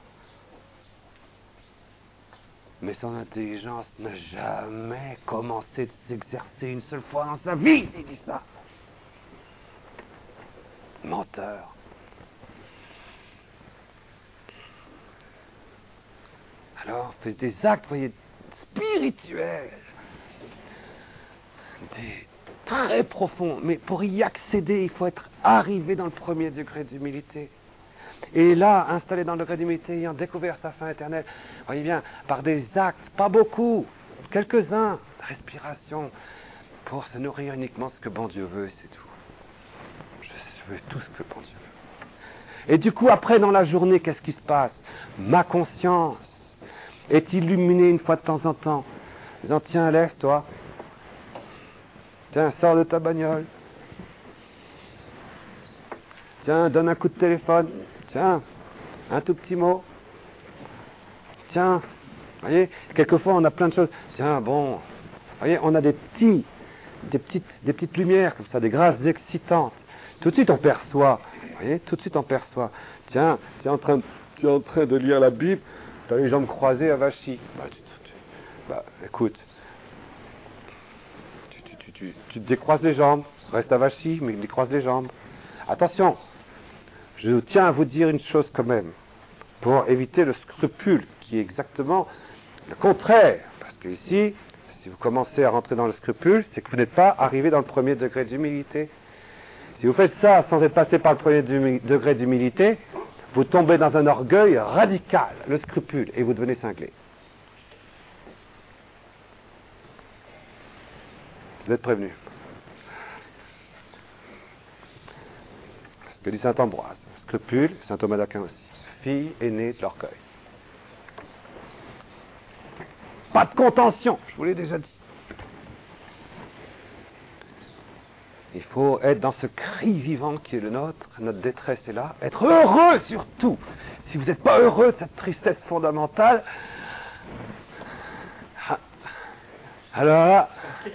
Mais son intelligence n'a jamais commencé de s'exercer une seule fois dans sa vie, il dit ça. Menteur. Alors, faites des actes, voyez, spirituels. Très profond, mais pour y accéder, il faut être arrivé dans le premier degré d'humilité. Et là, installé dans le degré d'humilité, ayant découvert sa fin éternelle, voyez bien, par des actes, pas beaucoup, quelques-uns, respiration, pour se nourrir uniquement ce que bon Dieu veut, c'est tout. Je veux tout ce que bon Dieu veut. Et du coup, après, dans la journée, qu'est-ce qui se passe? Ma conscience est illuminée une fois de temps en temps, disant, tiens, lève-toi. Tiens, sors de ta bagnole. Tiens, donne un coup de téléphone. Tiens, un tout petit mot. Tiens, vous voyez, quelquefois on a plein de choses. Tiens, bon, vous voyez, on a des petites lumières comme ça, des grâces excitantes. Tout de suite on perçoit. Vous voyez, tout de suite on perçoit. Tiens, tu es en train de lire la Bible, tu as les jambes croisées à Vachy. Écoute. Tu te décroises les jambes, reste à Vachy, mais décroise les jambes. Attention, je tiens à vous dire une chose quand même, pour éviter le scrupule, qui est exactement le contraire. Parce que ici, si vous commencez à rentrer dans le scrupule, c'est que vous n'êtes pas arrivé dans le premier degré d'humilité. Si vous faites ça sans être passé par le premier degré d'humilité, vous tombez dans un orgueil radical, le scrupule, et vous devenez cinglé. Vous êtes prévenus. Ce que dit saint Ambroise. Scrupule, saint Thomas d'Aquin aussi. Fille aînée de l'orgueil. Pas de contention, je vous l'ai déjà dit. Il faut être dans ce cri vivant qui est le nôtre. Notre détresse est là. Être heureux surtout. Si vous n'êtes pas heureux de cette tristesse fondamentale, alors là,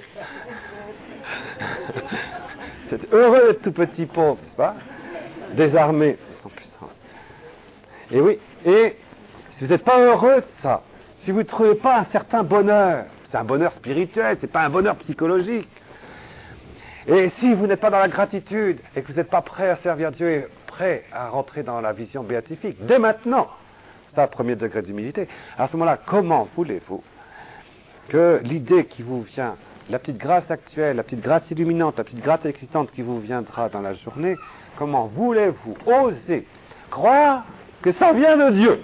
c'est heureux d'être tout petit pauvre, n'est-ce pas? Désarmé, sans puissance. Et oui, et si vous n'êtes pas heureux de ça, si vous ne trouvez pas un certain bonheur, c'est un bonheur spirituel, c'est pas un bonheur psychologique. Et si vous n'êtes pas dans la gratitude et que vous n'êtes pas prêt à servir Dieu et prêt à rentrer dans la vision béatifique, dès maintenant, c'est un premier degré d'humilité, à ce moment-là, comment voulez-vous que l'idée qui vous vient, la petite grâce actuelle, la petite grâce illuminante, la petite grâce existante qui vous viendra dans la journée, comment voulez-vous oser croire que ça vient de Dieu?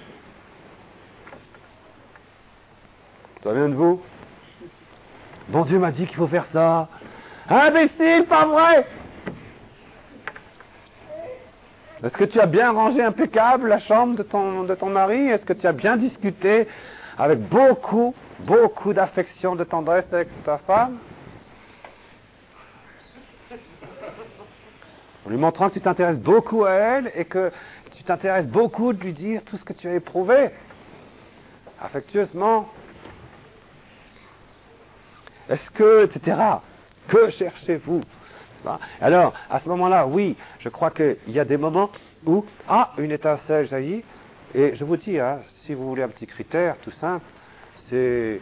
Ça vient de vous? Bon Dieu m'a dit qu'il faut faire ça. Imbécile, pas vrai? Est-ce que tu as bien rangé impeccable la chambre de ton mari? Est-ce que tu as bien discuté avec beaucoup d'affection, de tendresse avec ta femme? En lui montrant que tu t'intéresses beaucoup à elle et que tu t'intéresses beaucoup de lui dire tout ce que tu as éprouvé, affectueusement. Est-ce que, etc. Que cherchez-vous? Alors, à ce moment-là, oui, je crois qu'il y a des moments où, une étincelle jaillit, et je vous dis, si vous voulez un petit critère tout simple, c'est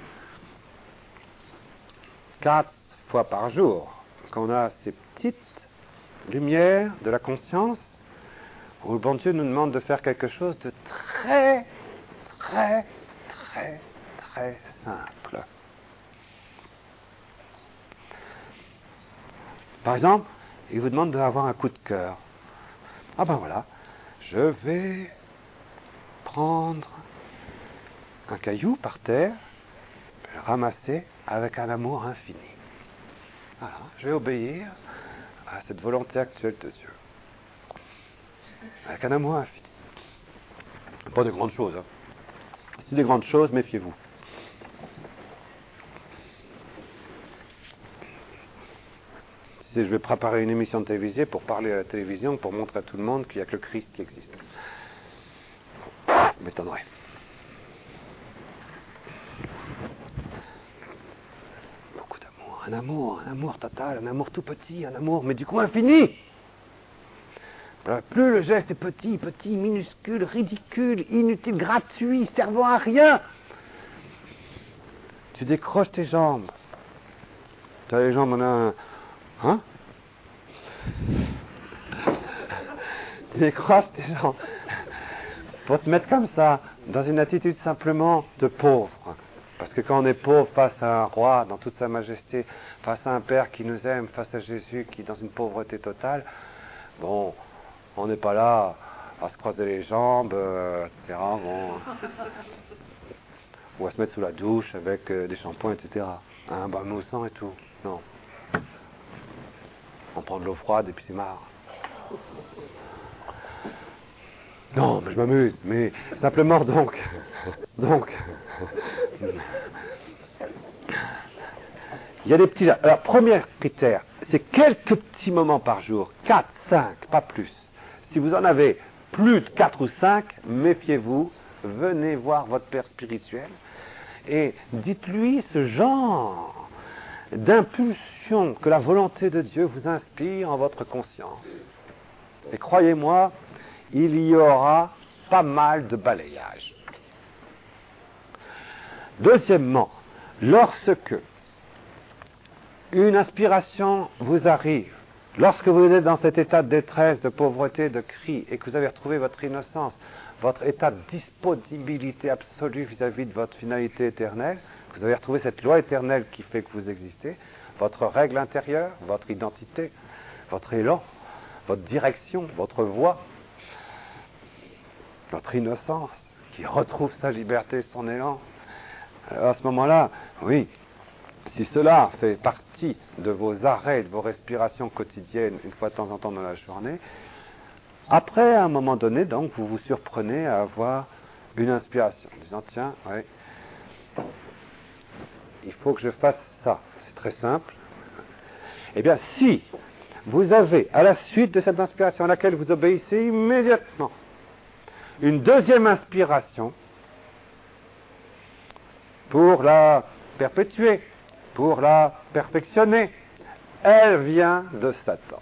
4 fois par jour qu'on a ces petites lumières de la conscience où le bon Dieu nous demande de faire quelque chose de très, très, très, très simple. Par exemple, il vous demande d'avoir un coup de cœur. Voilà, je vais prendre un caillou par terre, le ramasser avec un amour infini. Voilà, je vais obéir à cette volonté actuelle de Dieu. Avec un amour infini. Pas de grandes choses. Si des grandes choses, méfiez-vous. Je vais préparer une émission de télévision pour parler à la télévision, pour montrer à tout le monde qu'il n'y a que le Christ qui existe. M'étonnerait. Beaucoup d'amour, un amour total, un amour tout petit, un amour, mais du coup infini. Plus le geste est petit, minuscule, ridicule, inutile, gratuit, servant à rien. Tu décroches tes jambes. Tu as les jambes, tu décroches tes jambes pour te mettre comme ça, dans une attitude simplement de pauvre. Parce que quand on est pauvre face à un roi dans toute sa majesté, face à un père qui nous aime, face à Jésus qui est dans une pauvreté totale, on n'est pas là à se croiser les jambes, etc. Ou à se mettre sous la douche avec des shampoings, etc. Un bain moussant et tout. Non. On prend de l'eau froide et puis c'est marre. Non, mais je m'amuse. Mais simplement donc, il y a des petits... Alors, premier critère, c'est quelques petits moments par jour. 4, 5, pas plus. Si vous en avez plus de 4 ou 5, méfiez-vous. Venez voir votre père spirituel et dites-lui ce genre d'impulsion que la volonté de Dieu vous inspire en votre conscience. Et croyez-moi, il y aura pas mal de balayage. Deuxièmement, lorsque une inspiration vous arrive, lorsque vous êtes dans cet état de détresse, de pauvreté, de cri, et que vous avez retrouvé votre innocence, votre état de disponibilité absolue vis-à-vis de votre finalité éternelle, vous avez retrouvé cette loi éternelle qui fait que vous existez, votre règle intérieure, votre identité, votre élan, votre direction, votre voie, votre innocence, qui retrouve sa liberté, son élan. Alors à ce moment-là, oui, si cela fait partie de vos arrêts, de vos respirations quotidiennes, une fois de temps en temps dans la journée, après, à un moment donné, donc, vous vous surprenez à avoir une inspiration, en disant, tiens, ouais, il faut que je fasse ça. C'est très simple. Eh bien, si vous avez, à la suite de cette inspiration à laquelle vous obéissez immédiatement, une deuxième inspiration pour la perpétuer, pour la perfectionner, elle vient de Satan.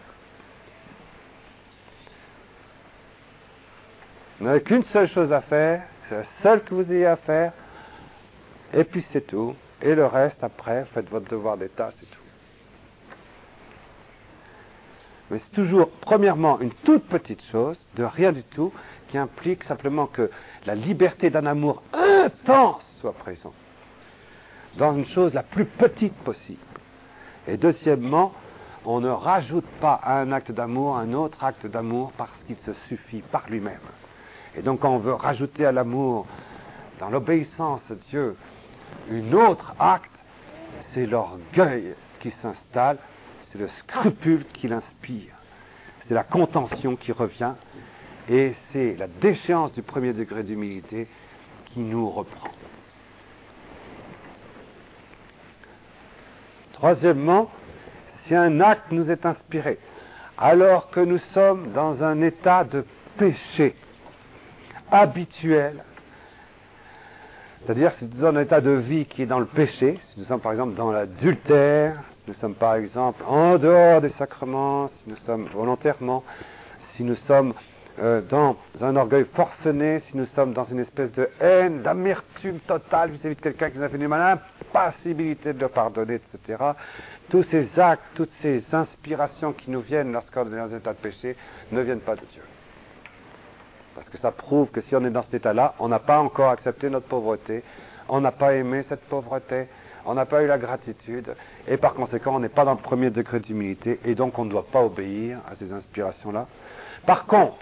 Vous n'avez qu'une seule chose à faire, c'est la seule que vous ayez à faire, et puis c'est tout. Et le reste, après, faites votre devoir d'État, c'est tout. Mais c'est toujours, premièrement, une toute petite chose, de rien du tout, qui implique simplement que la liberté d'un amour intense soit présente, dans une chose la plus petite possible. Et deuxièmement, on ne rajoute pas à un acte d'amour un autre acte d'amour parce qu'il se suffit par lui-même. Et donc quand on veut rajouter à l'amour, dans l'obéissance à Dieu, un autre acte, c'est l'orgueil qui s'installe, c'est le scrupule qui l'inspire. c'est la contention qui revient, et c'est la déchéance du premier degré d'humilité qui nous reprend. Troisièmement, si un acte nous est inspiré, alors que nous sommes dans un état de péché habituel, c'est-à-dire si nous sommes dans un état de vie qui est dans le péché, si nous sommes par exemple dans l'adultère, si nous sommes par exemple en dehors des sacrements, si nous sommes volontairement, si nous sommes dans un orgueil forcené, si nous sommes dans une espèce de haine, d'amertume totale vis-à-vis de quelqu'un qui nous a fait du mal, impossibilité de le pardonner, etc. Tous ces actes, toutes ces inspirations qui nous viennent lorsqu'on est dans un état de péché ne viennent pas de Dieu. Parce que ça prouve que si on est dans cet état-là, on n'a pas encore accepté notre pauvreté, on n'a pas aimé cette pauvreté, on n'a pas eu la gratitude, et par conséquent, on n'est pas dans le premier degré d'humilité, et donc on ne doit pas obéir à ces inspirations-là. Par contre,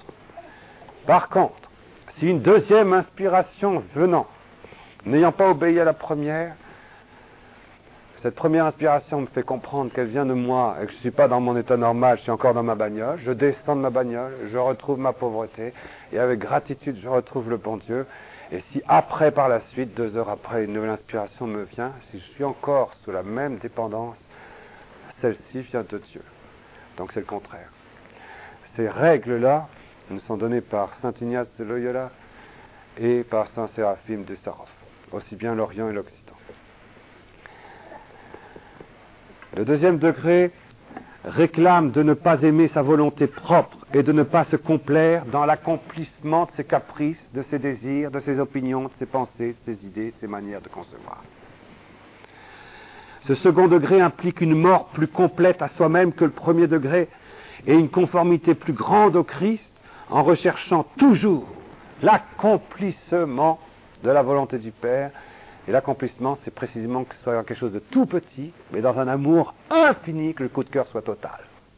si une deuxième inspiration venant, n'ayant pas obéi à la première, cette première inspiration me fait comprendre qu'elle vient de moi et que je ne suis pas dans mon état normal, je suis encore dans ma bagnole, je descends de ma bagnole, je retrouve ma pauvreté, et avec gratitude, je retrouve le bon Dieu. Et si après, par la suite, 2 heures après, une nouvelle inspiration me vient, si je suis encore sous la même dépendance, celle-ci vient de Dieu. Donc c'est le contraire. Ces règles-là nous sont données par saint Ignace de Loyola et par saint Séraphime de Sarov, aussi bien l'Orient et l'Occident. Le deuxième degré réclame de ne pas aimer sa volonté propre et de ne pas se complaire dans l'accomplissement de ses caprices, de ses désirs, de ses opinions, de ses pensées, de ses idées, de ses manières de concevoir. Ce second degré implique une mort plus complète à soi-même que le premier degré et une conformité plus grande au Christ en recherchant toujours l'accomplissement de la volonté du Père. Et l'accomplissement, c'est précisément que ce soit quelque chose de tout petit, mais dans un amour infini, que le coup de cœur soit total.